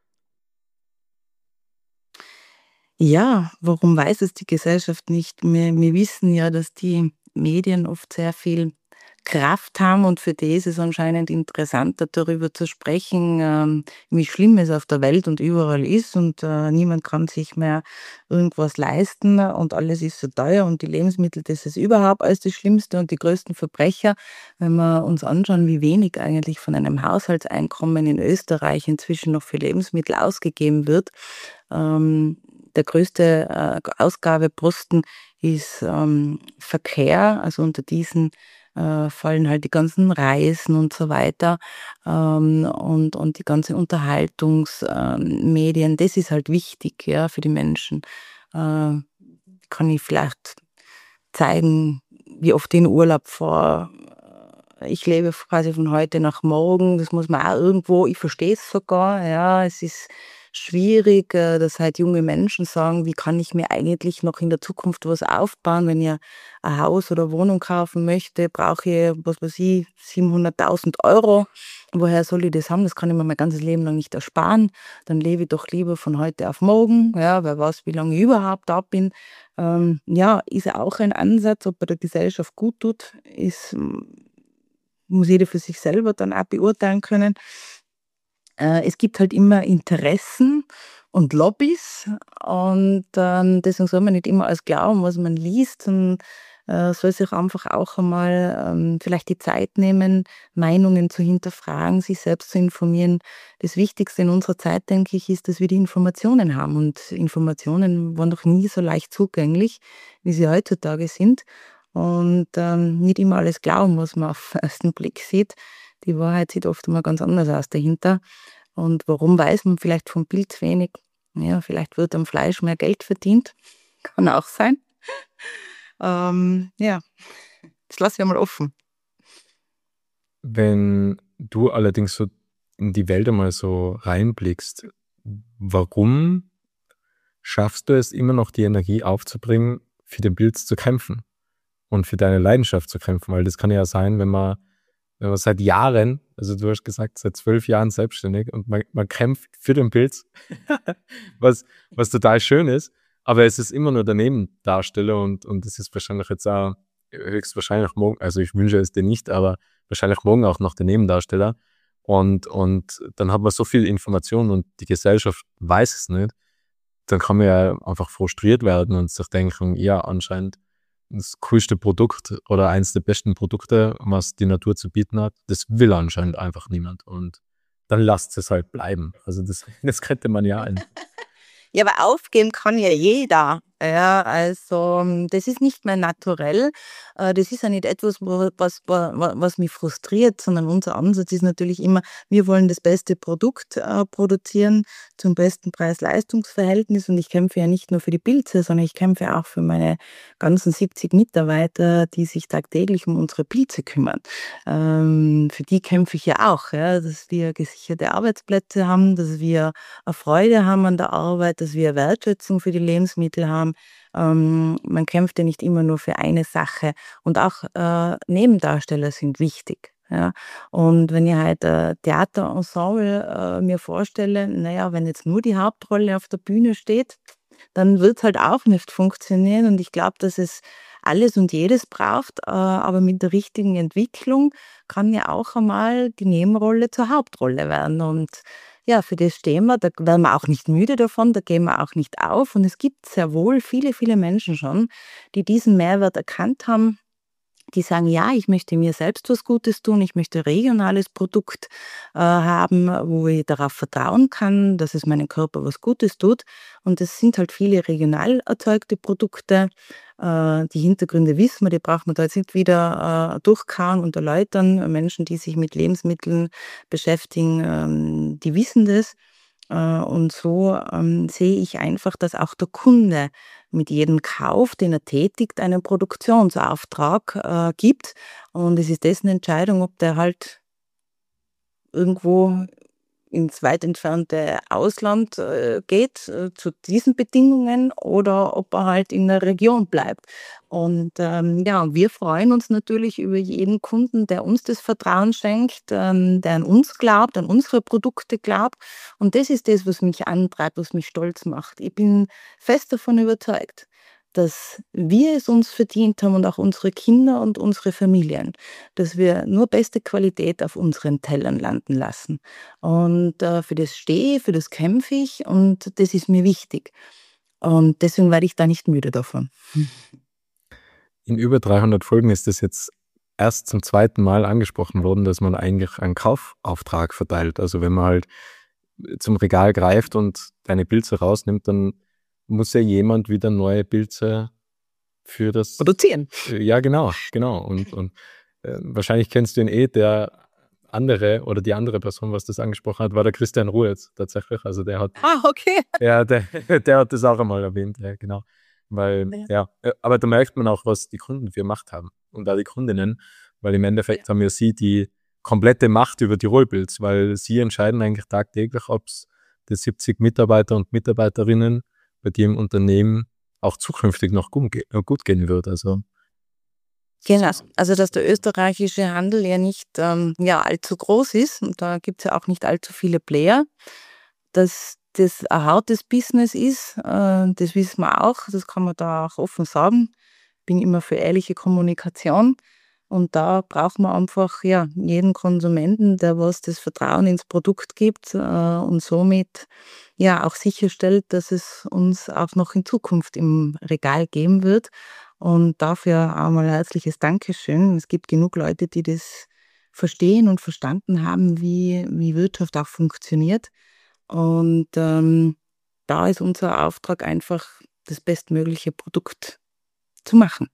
Ja, warum weiß es die Gesellschaft nicht? Wir, wir wissen ja, dass die Medien oft sehr viel Kraft haben und für die ist es anscheinend interessanter, darüber zu sprechen, ähm, wie schlimm es auf der Welt und überall ist und äh, niemand kann sich mehr irgendwas leisten und alles ist so teuer und die Lebensmittel, das ist überhaupt alles das Schlimmste und die größten Verbrecher. Wenn wir uns anschauen, wie wenig eigentlich von einem Haushaltseinkommen in Österreich inzwischen noch für Lebensmittel ausgegeben wird, ähm, der größte äh, Ausgabeposten ist ähm, Verkehr, also unter diesen äh, fallen halt die ganzen Reisen und so weiter ähm, und, und die ganzen Unterhaltungsmedien, ähm, das ist halt wichtig, ja, für die Menschen. Äh, kann ich vielleicht zeigen, wie oft ich in Urlaub fahre. Ich lebe quasi von heute nach morgen, das muss man auch irgendwo, ich verstehe es sogar, ja, es ist schwierig, äh, dass halt junge Menschen sagen: „Wie kann ich mir eigentlich noch in der Zukunft was aufbauen? Wenn ich ein Haus oder Wohnung kaufen möchte, brauche ich, was weiß ich, siebenhunderttausend Euro. Woher soll ich das haben? Das kann ich mir mein ganzes Leben lang nicht ersparen. Dann lebe ich doch lieber von heute auf morgen. Ja, wer weiß, wie lange ich überhaupt da bin.“ Ähm, ja, ist ja auch ein Ansatz, ob er der Gesellschaft gut tut, ist muss jeder für sich selber dann auch beurteilen können. Äh, es gibt halt immer Interessen und Lobbys und, ähm, deswegen soll man nicht immer alles glauben, was man liest, und, äh, soll sich einfach auch einmal, ähm, vielleicht die Zeit nehmen, Meinungen zu hinterfragen, sich selbst zu informieren. Das Wichtigste in unserer Zeit, denke ich, ist, dass wir die Informationen haben, und Informationen waren noch nie so leicht zugänglich, wie sie heutzutage sind, und, ähm, nicht immer alles glauben, was man auf den ersten Blick sieht. Die Wahrheit sieht oft einmal ganz anders aus dahinter. Und warum weiß man vielleicht vom Bild wenig? Ja, vielleicht wird am Fleisch mehr Geld verdient. Kann auch sein. Ähm, ja, das lasse ich einmal offen. Wenn du allerdings so in die Welt einmal so reinblickst, warum schaffst du es immer noch, die Energie aufzubringen, für den Pilz zu kämpfen und für deine Leidenschaft zu kämpfen? Weil das kann ja sein, wenn man, wenn man seit Jahren, also du hast gesagt, seit zwölf Jahren selbstständig und man, man kämpft für den Pilz, was, was total schön ist, aber es ist immer nur der Nebendarsteller und, und das ist wahrscheinlich jetzt auch höchstwahrscheinlich morgen, also ich wünsche es dir nicht, aber wahrscheinlich morgen auch noch der Nebendarsteller. Und, und dann hat man so viel Information und die Gesellschaft weiß es nicht. Dann kann man ja einfach frustriert werden und sich denken, ja, anscheinend das coolste Produkt oder eins der besten Produkte, was die Natur zu bieten hat, das will anscheinend einfach niemand. Und dann lasst es halt bleiben. Also das, das könnte man ja ein. Ja, aber aufgeben kann ja jeder. Ja, also, hm, das ist nicht mehr naturell. Äh, das ist ja nicht etwas, wo was wa wa was mich frustriert, sondern unser Ansatz ist natürlich immer, wir wollen das beste Produkt, äh, produzieren zum besten Preis-Leistungs-Verhältnis, und ich kämpfe ja nicht nur für die Pilze, sondern ich kämpfe auch für meine ganzen siebzig Mitarbeiter, die sich tagtäglich um unsere Pilze kümmern. Ähm, für die kämpfe ich ja auch, ja, dass wir gesicherte Arbeitsplätze haben, dass wir eine Freude haben an der Arbeit, dass wir Wertschätzung für die Lebensmittel haben. Ähm, man kämpft ja nicht immer nur für eine Sache, und auch äh, Nebendarsteller sind wichtig. Ja. Und wenn ich halt ein Theaterensemble äh, mir vorstelle, naja, wenn jetzt nur die Hauptrolle auf der Bühne steht, dann wird es halt auch nicht funktionieren. Und ich glaube, dass es alles und jedes braucht, äh, aber mit der richtigen Entwicklung kann ja auch einmal die Nebenrolle zur Hauptrolle werden. Und ja, für das stehen wir, da werden wir auch nicht müde davon, da geben wir auch nicht auf. Und es gibt sehr wohl viele, viele Menschen schon, die diesen Mehrwert erkannt haben, die sagen: „Ja, ich möchte mir selbst was Gutes tun, ich möchte ein regionales Produkt, äh, haben, wo ich darauf vertrauen kann, dass es meinem Körper was Gutes tut.“ Und das sind halt viele regional erzeugte Produkte. Äh, die Hintergründe wissen wir, die braucht man da jetzt nicht wieder, äh, durchkauen und erläutern. Menschen, die sich mit Lebensmitteln beschäftigen, ähm, die wissen das. Äh, und so, ähm, sehe ich einfach, dass auch der Kunde mit jedem Kauf, den er tätigt, einen Produktionsauftrag, äh, gibt. Und es ist dessen Entscheidung, ob der halt irgendwo ins weit entfernte Ausland, äh, geht, äh, zu diesen Bedingungen, oder ob er halt in der Region bleibt. Und, ähm, ja, und wir freuen uns natürlich über jeden Kunden, der uns das Vertrauen schenkt, ähm, der an uns glaubt, an unsere Produkte glaubt. Und das ist das, was mich antreibt, was mich stolz macht. Ich bin fest davon überzeugt, dass wir es uns verdient haben, und auch unsere Kinder und unsere Familien, dass wir nur beste Qualität auf unseren Tellern landen lassen. Und, äh, für das stehe ich, für das kämpfe ich, und das ist mir wichtig. Und deswegen werde ich da nicht müde davon. In über dreihundert Folgen ist das jetzt erst zum zweiten Mal angesprochen worden, dass man eigentlich einen Kaufauftrag verteilt. Also wenn man halt zum Regal greift und deine Pilze rausnimmt, dann muss ja jemand wieder neue Pilze für das. Produzieren. Äh, Ja, genau, genau. Und, und äh, wahrscheinlich kennst du ihn eh, der andere oder die andere Person, was das angesprochen hat, war der Christian Ruhetz tatsächlich. Also der hat, Ah, okay. ja, der, der hat das auch einmal erwähnt, ja, genau. Weil, Ja. ja, äh, aber da merkt man auch, was die Kunden für Macht haben und auch die Kundinnen, weil im Endeffekt haben ja sie die komplette Macht über die Rollpilz, weil sie entscheiden eigentlich tagtäglich, ob es der siebzig Mitarbeiter und Mitarbeiterinnen bei dir im Unternehmen auch zukünftig noch gut, gut gehen wird. Also Genau, also dass der österreichische Handel ja nicht ähm, ja, allzu groß ist und da gibt es ja auch nicht allzu viele Player, dass das ein hartes Business ist, äh, das wissen wir auch, das kann man da auch offen sagen. Bin immer für ehrliche Kommunikation und da braucht man einfach ja, jeden Konsumenten, der was das Vertrauen ins Produkt gibt äh, und somit ja auch sicherstellt, dass es uns auch noch in Zukunft im Regal geben wird. Und dafür einmal ein herzliches Dankeschön. Es gibt genug Leute, die das verstehen und verstanden haben, wie, wie Wirtschaft auch funktioniert. Und ähm, da ist unser Auftrag einfach, das bestmögliche Produkt zu machen.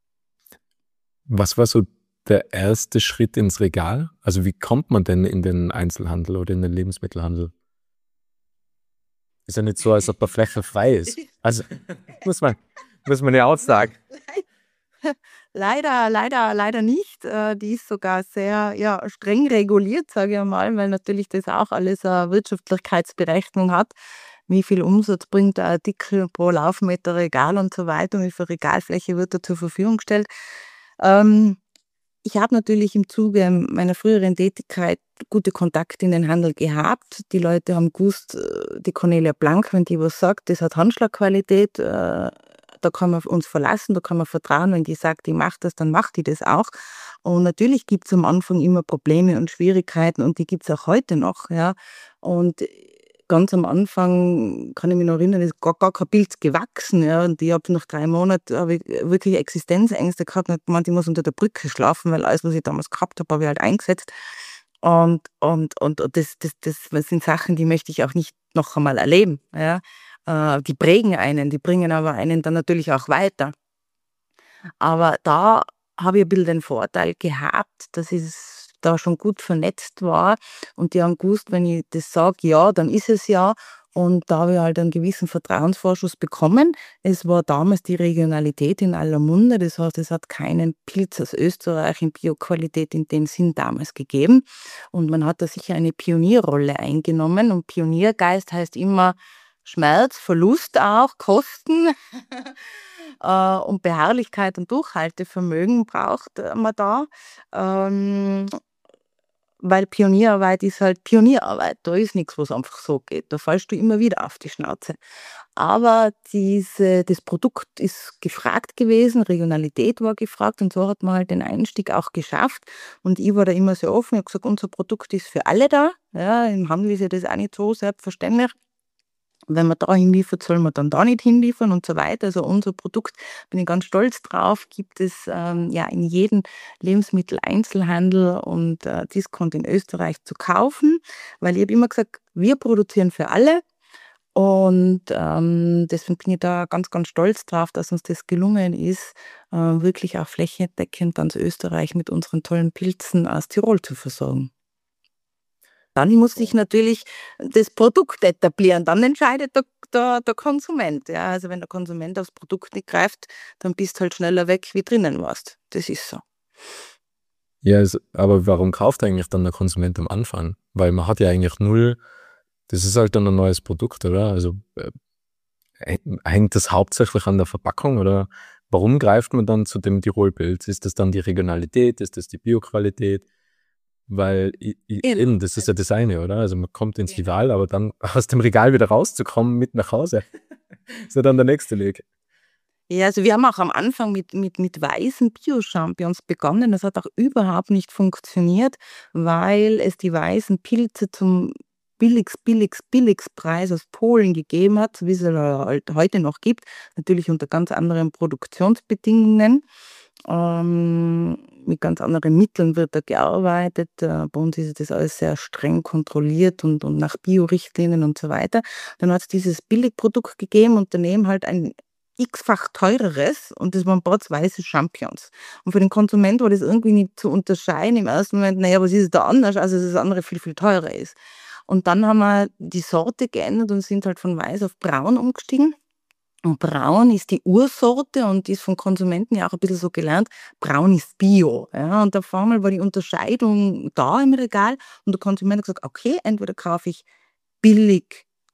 was war so der erste Schritt ins Regal? Also wie kommt man denn in den Einzelhandel oder in den Lebensmittelhandel? Ist ja nicht so, als ob da Fläche frei ist. Also muss man, muss man ja auch sagen. Leider, leider, leider nicht. Äh, Die ist sogar sehr ja, streng reguliert, sage ich mal, weil natürlich das auch alles eine Wirtschaftlichkeitsberechnung hat. Wie viel Umsatz bringt der Artikel pro Laufmeter Regal und so weiter und wie viel Regalfläche wird da zur Verfügung gestellt. Ähm, Ich habe natürlich im Zuge meiner früheren Tätigkeit gute Kontakte in den Handel gehabt. Die Leute haben gewusst, äh, die Cornelia Blank, wenn die was sagt, das hat Handschlagqualität, äh, da kann man uns verlassen, da kann man vertrauen. Wenn die sagt, die macht das, dann macht die das auch. Und natürlich gibt es am Anfang immer Probleme und Schwierigkeiten und die gibt es auch heute noch. Ja. Und ganz am Anfang kann ich mich noch erinnern, ist gar, gar kein Pilz gewachsen. Ja. Und ich habe nach drei Monaten habe ich wirklich Existenzängste gehabt und habe gemeint, ich muss unter der Brücke schlafen, weil alles, was ich damals gehabt habe, habe ich halt eingesetzt. Und, und, und das, das, das sind Sachen, die möchte ich auch nicht noch einmal erleben. Ja. Äh, Die prägen einen, die bringen aber einen dann natürlich auch weiter. Aber da habe ich ein bisschen den Vorteil gehabt, dass ich da schon gut vernetzt war und die haben gewusst, wenn ich das sage, ja, dann ist es ja. Und da habe ich halt einen gewissen Vertrauensvorschuss bekommen. Es war damals die Regionalität in aller Munde, das heißt, es hat keinen Pilz aus Österreich in Bioqualität in dem Sinn damals gegeben. Und man hat da sicher eine Pionierrolle eingenommen und Pioniergeist heißt immer Schmerz, Verlust auch, Kosten. Äh, und Beharrlichkeit und Durchhaltevermögen braucht äh, man da. Ähm, weil Pionierarbeit ist halt Pionierarbeit. Da ist nichts, was einfach so geht. Da fallst du immer wieder auf die Schnauze. Aber diese, das Produkt ist gefragt gewesen, Regionalität war gefragt und so hat man halt den Einstieg auch geschafft. Und ich war da immer sehr offen. Ich habe gesagt, unser Produkt ist für alle da. Ja, im Handel ist ja das auch nicht so selbstverständlich. Wenn man da hinliefert, soll man dann da nicht hinliefern und so weiter. Also unser Produkt, bin ich ganz stolz drauf, gibt es ähm, ja in jedem Lebensmitteleinzelhandel und äh, Discount in Österreich zu kaufen, weil ich habe immer gesagt, wir produzieren für alle und ähm, deswegen bin ich da ganz, ganz stolz drauf, dass uns das gelungen ist, äh, wirklich auch flächendeckend ganz Österreich mit unseren tollen Pilzen aus Tirol zu versorgen. Dann muss sich natürlich das Produkt etablieren. Dann entscheidet der, der, der Konsument. Ja, also wenn der Konsument aufs Produkt nicht greift, dann bist du halt schneller weg, wie drinnen warst. Das ist so. Ja, es, aber warum kauft eigentlich dann der Konsument am Anfang? Weil man hat ja eigentlich null, das ist halt dann ein neues Produkt, oder? Also äh, hängt das hauptsächlich an der Verpackung oder warum greift man dann zu dem Tirol-Pilz? Ist das dann die Regionalität? Ist das die Bioqualität? Weil i- i- Genau. eben, das ist ja das eine, oder? Also man kommt ins Regal, aber dann aus dem Regal wieder rauszukommen mit nach Hause, ist ja dann der nächste Weg. Ja, also wir haben auch am Anfang mit, mit, mit weißen Bio-Champignons begonnen. Das hat auch überhaupt nicht funktioniert, weil es die weißen Pilze zum billigst, billigst, billigst Preis aus Polen gegeben hat, wie es halt heute noch gibt. Natürlich unter ganz anderen Produktionsbedingungen. Ähm, mit ganz anderen Mitteln wird da gearbeitet. Äh, bei uns ist das alles sehr streng kontrolliert und, und nach Bio-Richtlinien und so weiter. Dann hat es dieses Billigprodukt gegeben und daneben halt ein x-fach teureres und das waren weiße Champignons. Und für den Konsument war das irgendwie nicht zu unterscheiden. Im ersten Moment, naja, was ist da anders, als dass das andere viel, viel teurer ist. Und dann haben wir die Sorte geändert und sind halt von weiß auf braun umgestiegen. Und braun ist die Ursorte und ist von Konsumenten ja auch ein bisschen so gelernt, braun ist Bio. Ja, und auf einmal war die Unterscheidung da im Regal und der Konsument hat gesagt, okay, entweder kaufe ich billig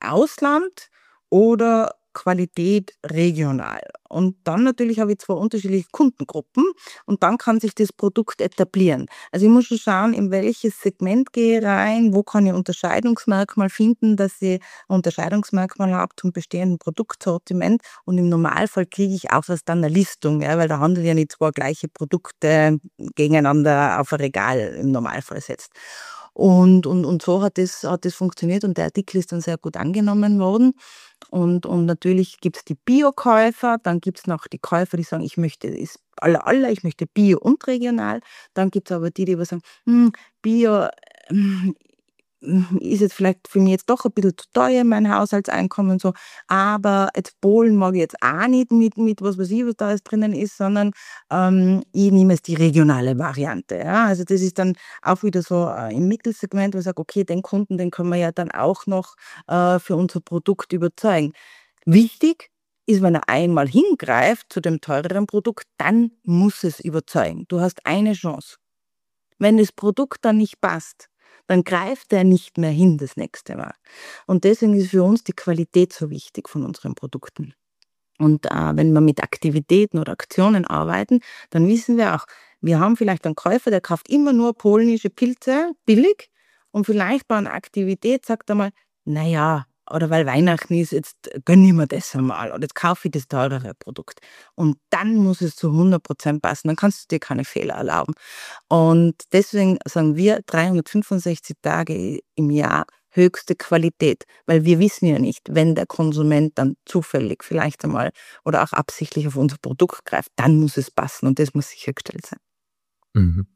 Ausland oder Qualität regional. Und dann natürlich habe ich zwei unterschiedliche Kundengruppen und dann kann sich das Produkt etablieren. Also ich muss schon schauen, in welches Segment gehe ich rein, wo kann ich Unterscheidungsmerkmal finden, dass ich ein Unterscheidungsmerkmal habe zum bestehenden Produktsortiment, und im Normalfall kriege ich auch erst dann eine Listung, ja, weil der Handel ja nicht zwei gleiche Produkte gegeneinander auf ein Regal im Normalfall setzt. Und, und, und so hat das, hat das funktioniert und der Artikel ist dann sehr gut angenommen worden. Und, und natürlich gibt es die Bio-Käufer, dann gibt es noch die Käufer, die sagen, ich möchte, ist aller, aller, ich möchte Bio und regional. Dann gibt es aber die, die aber sagen, hm, Bio hm, ist jetzt vielleicht für mich jetzt doch ein bisschen zu teuer, mein Haushaltseinkommen und so, aber jetzt Polen mag ich jetzt auch nicht mit, mit was weiß ich, was da jetzt drinnen ist, sondern ähm, ich nehme jetzt die regionale Variante. Ja? Also das ist dann auch wieder so äh, im Mittelsegment, wo ich sage, okay, den Kunden, den können wir ja dann auch noch äh, für unser Produkt überzeugen. Wichtig ist, wenn er einmal hingreift zu dem teureren Produkt, dann muss es überzeugen. Du hast eine Chance. Wenn das Produkt dann nicht passt, dann greift er nicht mehr hin das nächste Mal. Und deswegen ist für uns die Qualität so wichtig von unseren Produkten. Und äh, wenn wir mit Aktivitäten oder Aktionen arbeiten, dann wissen wir auch, wir haben vielleicht einen Käufer, der kauft immer nur polnische Pilze billig und vielleicht bei einer Aktivität sagt er mal, naja, oder weil Weihnachten ist, jetzt gönne ich mir das einmal oder jetzt kaufe ich das teurere Produkt. Und dann muss es zu hundert Prozent passen, dann kannst du dir keine Fehler erlauben. Und deswegen sagen wir dreihundertfünfundsechzig Tage im Jahr höchste Qualität, weil wir wissen ja nicht, wenn der Konsument dann zufällig vielleicht einmal oder auch absichtlich auf unser Produkt greift, dann muss es passen und das muss sichergestellt sein. Mhm.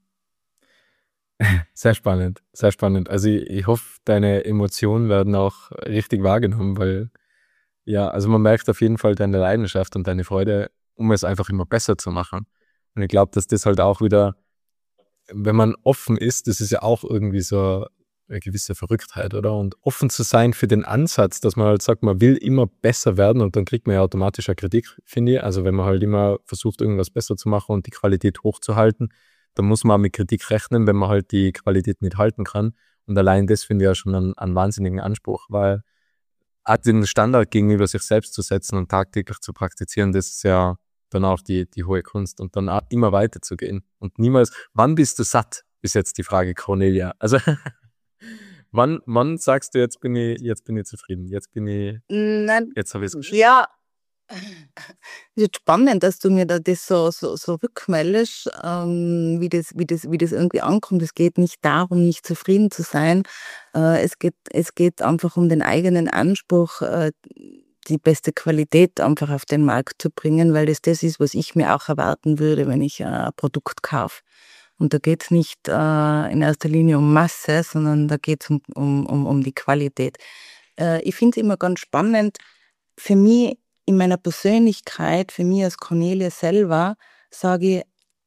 Sehr spannend, sehr spannend. Also ich, ich hoffe, deine Emotionen werden auch richtig wahrgenommen, weil ja, also man merkt auf jeden Fall deine Leidenschaft und deine Freude, um es einfach immer besser zu machen. Und ich glaube, dass das halt auch wieder, wenn man offen ist, das ist ja auch irgendwie so eine gewisse Verrücktheit, oder? Und offen zu sein für den Ansatz, dass man halt sagt, man will immer besser werden und dann kriegt man ja automatisch eine Kritik, finde ich. Also wenn man halt immer versucht, irgendwas besser zu machen und die Qualität hochzuhalten, dann muss man auch mit Kritik rechnen, wenn man halt die Qualität nicht halten kann. Und allein das finde ich ja schon einen, einen wahnsinnigen Anspruch, weil auch den Standard gegenüber sich selbst zu setzen und tagtäglich zu praktizieren, das ist ja dann auch die, die hohe Kunst und dann auch immer weiterzugehen und niemals, wann bist du satt, ist jetzt die Frage, Cornelia. Also wann, wann sagst du, jetzt bin ich, jetzt bin ich zufrieden, jetzt bin ich, Nein, jetzt habe ich es geschafft? ja, es ist spannend, dass du mir da das so, so, so rückmeldest, ähm, wie, das, wie, das, wie das irgendwie ankommt. Es geht nicht darum, nicht zufrieden zu sein. Äh, es, geht, es geht einfach um den eigenen Anspruch, äh, die beste Qualität einfach auf den Markt zu bringen, weil das das ist, was ich mir auch erwarten würde, wenn ich äh, ein Produkt kaufe. Und da geht es nicht äh, in erster Linie um Masse, sondern da geht es um, um, um, um die Qualität. Äh, ich finde es immer ganz spannend, für mich in meiner Persönlichkeit, für mich als Cornelia selber, sage ich,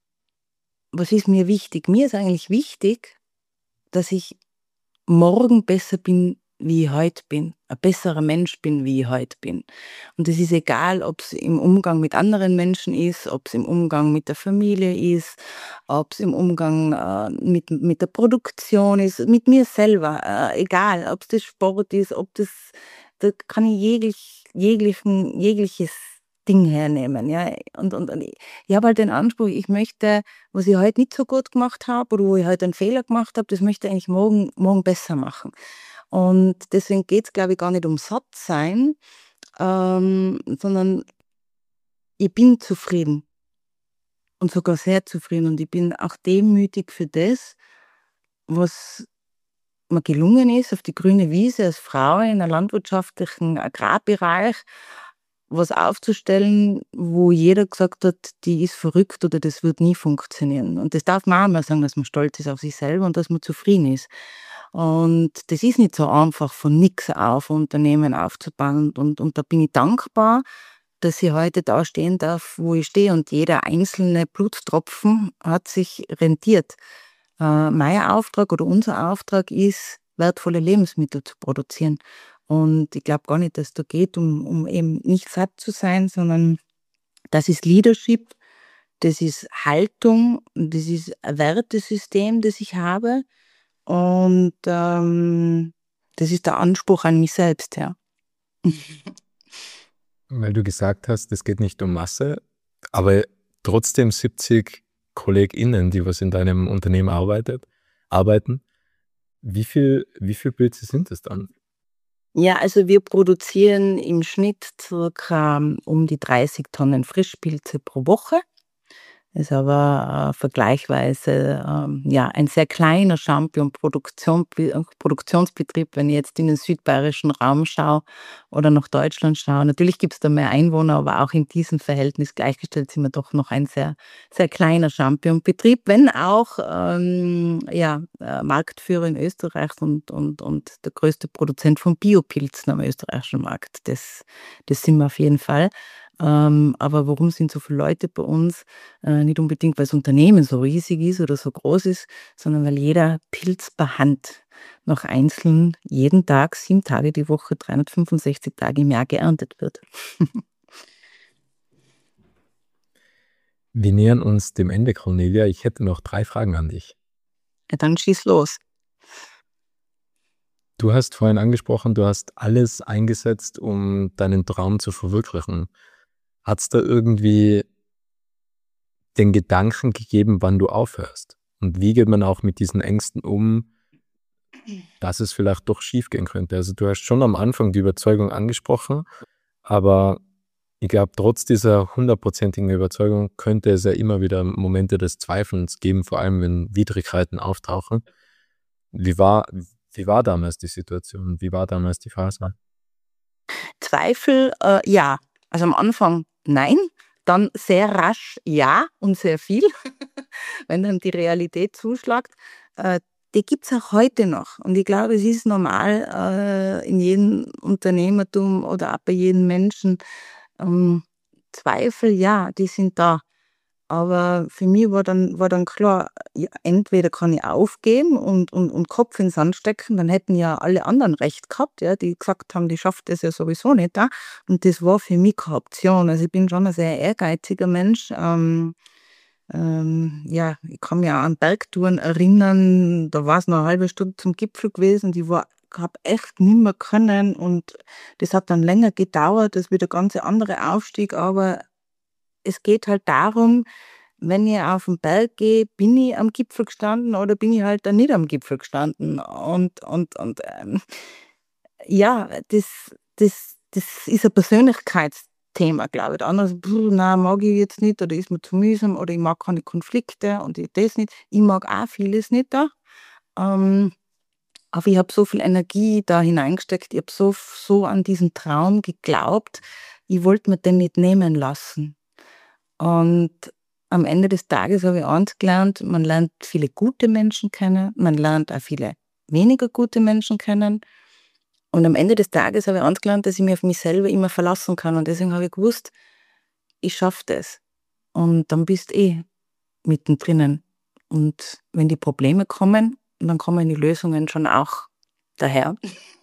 was ist mir wichtig? Mir ist eigentlich wichtig, dass ich morgen besser bin, wie ich heute bin. Ein besserer Mensch bin, wie ich heute bin. Und es ist egal, ob es im Umgang mit anderen Menschen ist, ob es im Umgang mit der Familie ist, ob es im Umgang äh, mit, mit der Produktion ist, mit mir selber. Äh, egal, ob es das Sport ist, ob das, da kann ich jeglich, jeglichen, jegliches Ding hernehmen. Ja? Und, und, und ich, ich habe halt den Anspruch, ich möchte, was ich heute nicht so gut gemacht habe oder wo ich heute einen Fehler gemacht habe, das möchte ich eigentlich morgen, morgen besser machen. Und deswegen geht es, glaube ich, gar nicht um Sattsein, ähm, sondern ich bin zufrieden und sogar sehr zufrieden. Und ich bin auch demütig für das, was mir gelungen ist, auf die grüne Wiese als Frau in einem landwirtschaftlichen Agrarbereich was aufzustellen, wo jeder gesagt hat, die ist verrückt oder das wird nie funktionieren. Und das darf man auch mal sagen, dass man stolz ist auf sich selber und dass man zufrieden ist. Und das ist nicht so einfach, von nichts auf ein Unternehmen aufzubauen. Und, und da bin ich dankbar, dass ich heute da stehen darf, wo ich stehe. Und jeder einzelne Blutstropfen hat sich rentiert. Äh, mein Auftrag oder unser Auftrag ist, wertvolle Lebensmittel zu produzieren. Und ich glaube gar nicht, dass es da geht, um, um eben nicht satt zu sein, sondern das ist Leadership, das ist Haltung, das ist ein Wertesystem, das ich habe. Und ähm, das ist der Anspruch an mich selbst, ja. Weil du gesagt hast, es geht nicht um Masse, aber trotzdem siebzig KollegInnen, die was in deinem Unternehmen arbeitet, arbeiten. Wie viel, wie viel Pilze sind es dann? Ja, also wir produzieren im Schnitt circa um die dreißig Tonnen Frischpilze pro Woche. Ist aber äh, vergleichsweise ähm, ja, ein sehr kleiner Champignon-Produktion, Produktionsbetrieb, wenn ich jetzt in den südbayerischen Raum schaue oder nach Deutschland schaue. Natürlich gibt es da mehr Einwohner, aber auch in diesem Verhältnis gleichgestellt sind wir doch noch ein sehr, sehr kleiner Champignon-Betrieb, wenn auch ähm, ja, äh, Marktführer in Österreich und, und, und der größte Produzent von Biopilzen am österreichischen Markt. Das, das sind wir auf jeden Fall. Ähm, aber warum sind so viele Leute bei uns? Äh, nicht unbedingt, weil das Unternehmen so riesig ist oder so groß ist, sondern weil jeder Pilz per Hand noch einzeln jeden Tag, sieben Tage die Woche, dreihundertfünfundsechzig Tage im Jahr geerntet wird. Wir nähern uns dem Ende, Cornelia. Ich hätte noch drei Fragen an dich. Ja, dann schieß los. Du hast vorhin angesprochen, du hast alles eingesetzt, um deinen Traum zu verwirklichen. Hat es da irgendwie den Gedanken gegeben, wann du aufhörst? Und wie geht man auch mit diesen Ängsten um, dass es vielleicht doch schiefgehen könnte? Also du hast schon am Anfang die Überzeugung angesprochen, aber ich glaube, trotz dieser hundertprozentigen Überzeugung könnte es ja immer wieder Momente des Zweifelns geben, vor allem wenn Widrigkeiten auftauchen. Wie war, wie war damals die Situation? Wie war damals die Phase? Zweifel, äh, ja. Also am Anfang nein, dann sehr rasch ja und sehr viel, wenn dann die Realität zuschlägt. Äh, die gibt es auch heute noch. Und ich glaube, es ist normal äh, in jedem Unternehmertum oder auch bei jedem Menschen. Ähm, Zweifel, ja, die sind da. Aber für mich war dann, war dann klar, ja, entweder kann ich aufgeben und, und, und Kopf in den Sand stecken, dann hätten ja alle anderen recht gehabt, ja, die gesagt haben, die schafft das ja sowieso nicht. Ja. Und das war für mich keine Option. Also ich bin schon ein sehr ehrgeiziger Mensch. Ähm, ähm, ja, ich kann mich auch an Bergtouren erinnern, da war es noch eine halbe Stunde zum Gipfel gewesen, die war habe echt nimmer können und das hat dann länger gedauert, das wird ein ganz anderer Aufstieg, aber es geht halt darum, wenn ich auf den Berg gehe, bin ich am Gipfel gestanden oder bin ich halt dann nicht am Gipfel gestanden. Und, und, und ähm, ja, das, das, das ist ein Persönlichkeitsthema, glaube ich. Der andere sagt, nein, mag ich jetzt nicht oder ist mir zu mühsam oder ich mag keine Konflikte und ich das nicht. Ich mag auch vieles nicht da. Ähm, aber ich habe so viel Energie da hineingesteckt, ich habe so, so an diesen Traum geglaubt, ich wollte mir den nicht nehmen lassen. Und am Ende des Tages habe ich eins gelernt, man lernt viele gute Menschen kennen, man lernt auch viele weniger gute Menschen kennen. Und am Ende des Tages habe ich eins gelernt, dass ich mich auf mich selber immer verlassen kann. Und deswegen habe ich gewusst, ich schaffe das. Und dann bist du eh mittendrin. Und wenn die Probleme kommen, dann kommen die Lösungen schon auch daher.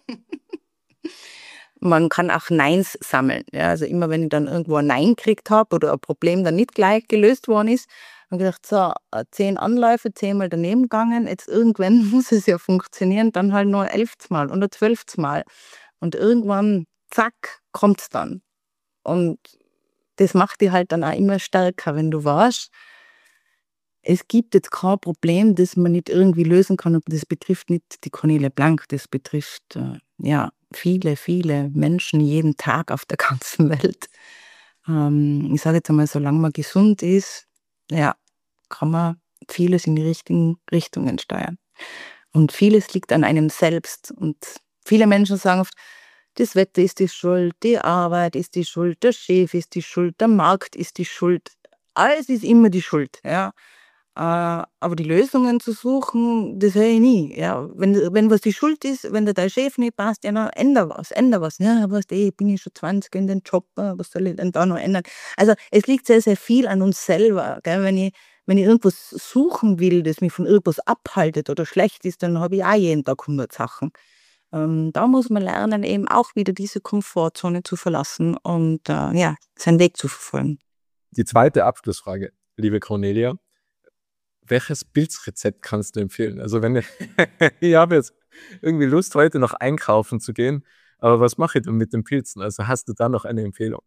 Man kann auch Neins sammeln. Ja, also immer wenn ich dann irgendwo ein Nein gekriegt habe oder ein Problem dann nicht gleich gelöst worden ist, habe ich gedacht, so, äh, zehn Anläufe, zehnmal daneben gegangen, jetzt irgendwann muss es ja funktionieren, dann halt nur elftes Mal oder zwölftes Mal. Und irgendwann, zack, kommt es dann. Und das macht dich halt dann auch immer stärker, wenn du weißt, es gibt jetzt kein Problem, das man nicht irgendwie lösen kann, aber das betrifft nicht die Cornelia Blank, das betrifft äh, ja, viele, viele Menschen jeden Tag auf der ganzen Welt. Ähm, ich sage jetzt einmal, solange man gesund ist, ja, kann man vieles in die richtigen Richtungen steuern. Und vieles liegt an einem selbst. Und viele Menschen sagen oft, das Wetter ist die Schuld, die Arbeit ist die Schuld, der Chef ist die Schuld, der Markt ist die Schuld. Alles ist immer die Schuld. Ja. Äh, aber die Lösungen zu suchen, das höre ich nie. Ja, wenn, wenn was die Schuld ist, wenn dir dein Chef nicht passt, ja, dann änder was, änder was. Ja, aber ich bin ja schon zwanzig in den Job, was soll ich denn da noch ändern? Also es liegt sehr, sehr viel an uns selber. Gell? Wenn ich, wenn ich irgendwas suchen will, das mich von irgendwas abhaltet oder schlecht ist, dann habe ich auch jeden Tag hundert Sachen. Ähm, da muss man lernen, eben auch wieder diese Komfortzone zu verlassen und äh, ja, seinen Weg zu verfolgen. Die zweite Abschlussfrage, liebe Cornelia. Welches Pilzrezept kannst du empfehlen? Also wenn ich, ich habe jetzt irgendwie Lust, heute noch einkaufen zu gehen Aber was mache ich denn mit den Pilzen? Also hast du da noch eine Empfehlung?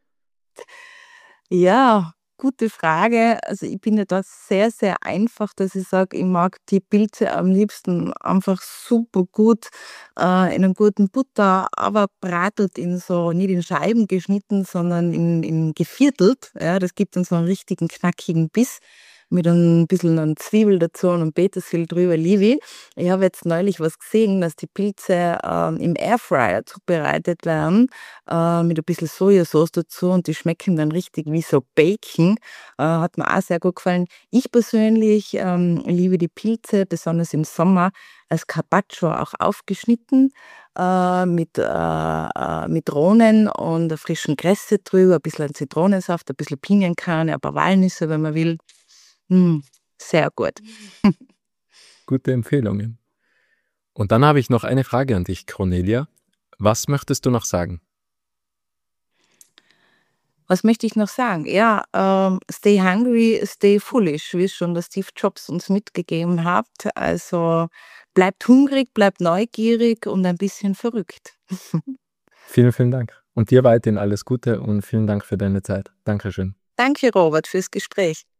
Ja, gute Frage. Also ich bin ja da sehr, sehr einfach, dass ich sage, ich mag die Pilze am liebsten einfach super gut äh, in einem guten Butter, aber bratelt in so, nicht in Scheiben geschnitten, sondern in, in geviertelt. Ja, das gibt dann so einen richtigen knackigen Biss mit ein bisschen an Zwiebel dazu und einem Petersil drüber, liebe ich. Ich habe jetzt neulich was gesehen, dass die Pilze ähm, im Airfryer zubereitet werden äh, mit ein bisschen Sojasauce dazu und die schmecken dann richtig wie so Bacon. Äh, hat mir auch sehr gut gefallen. Ich persönlich ähm, liebe die Pilze, besonders im Sommer, als Carpaccio auch aufgeschnitten äh, mit, äh, äh, mit Ronen und der frischen Kresse drüber, ein bisschen Zitronensaft, ein bisschen Pinienkerne, ein paar Walnüsse, wenn man will. Mm, sehr gut. Gute Empfehlungen. Und dann habe ich noch eine Frage an dich, Cornelia. Was möchtest du noch sagen? Was möchte ich noch sagen? Ja, ähm, stay hungry, stay foolish, wie es schon der Steve Jobs uns mitgegeben hat. Also bleibt hungrig, bleibt neugierig und ein bisschen verrückt. Vielen, vielen Dank. Und dir weiterhin alles Gute und vielen Dank für deine Zeit. Dankeschön. Danke, Robert, fürs Gespräch.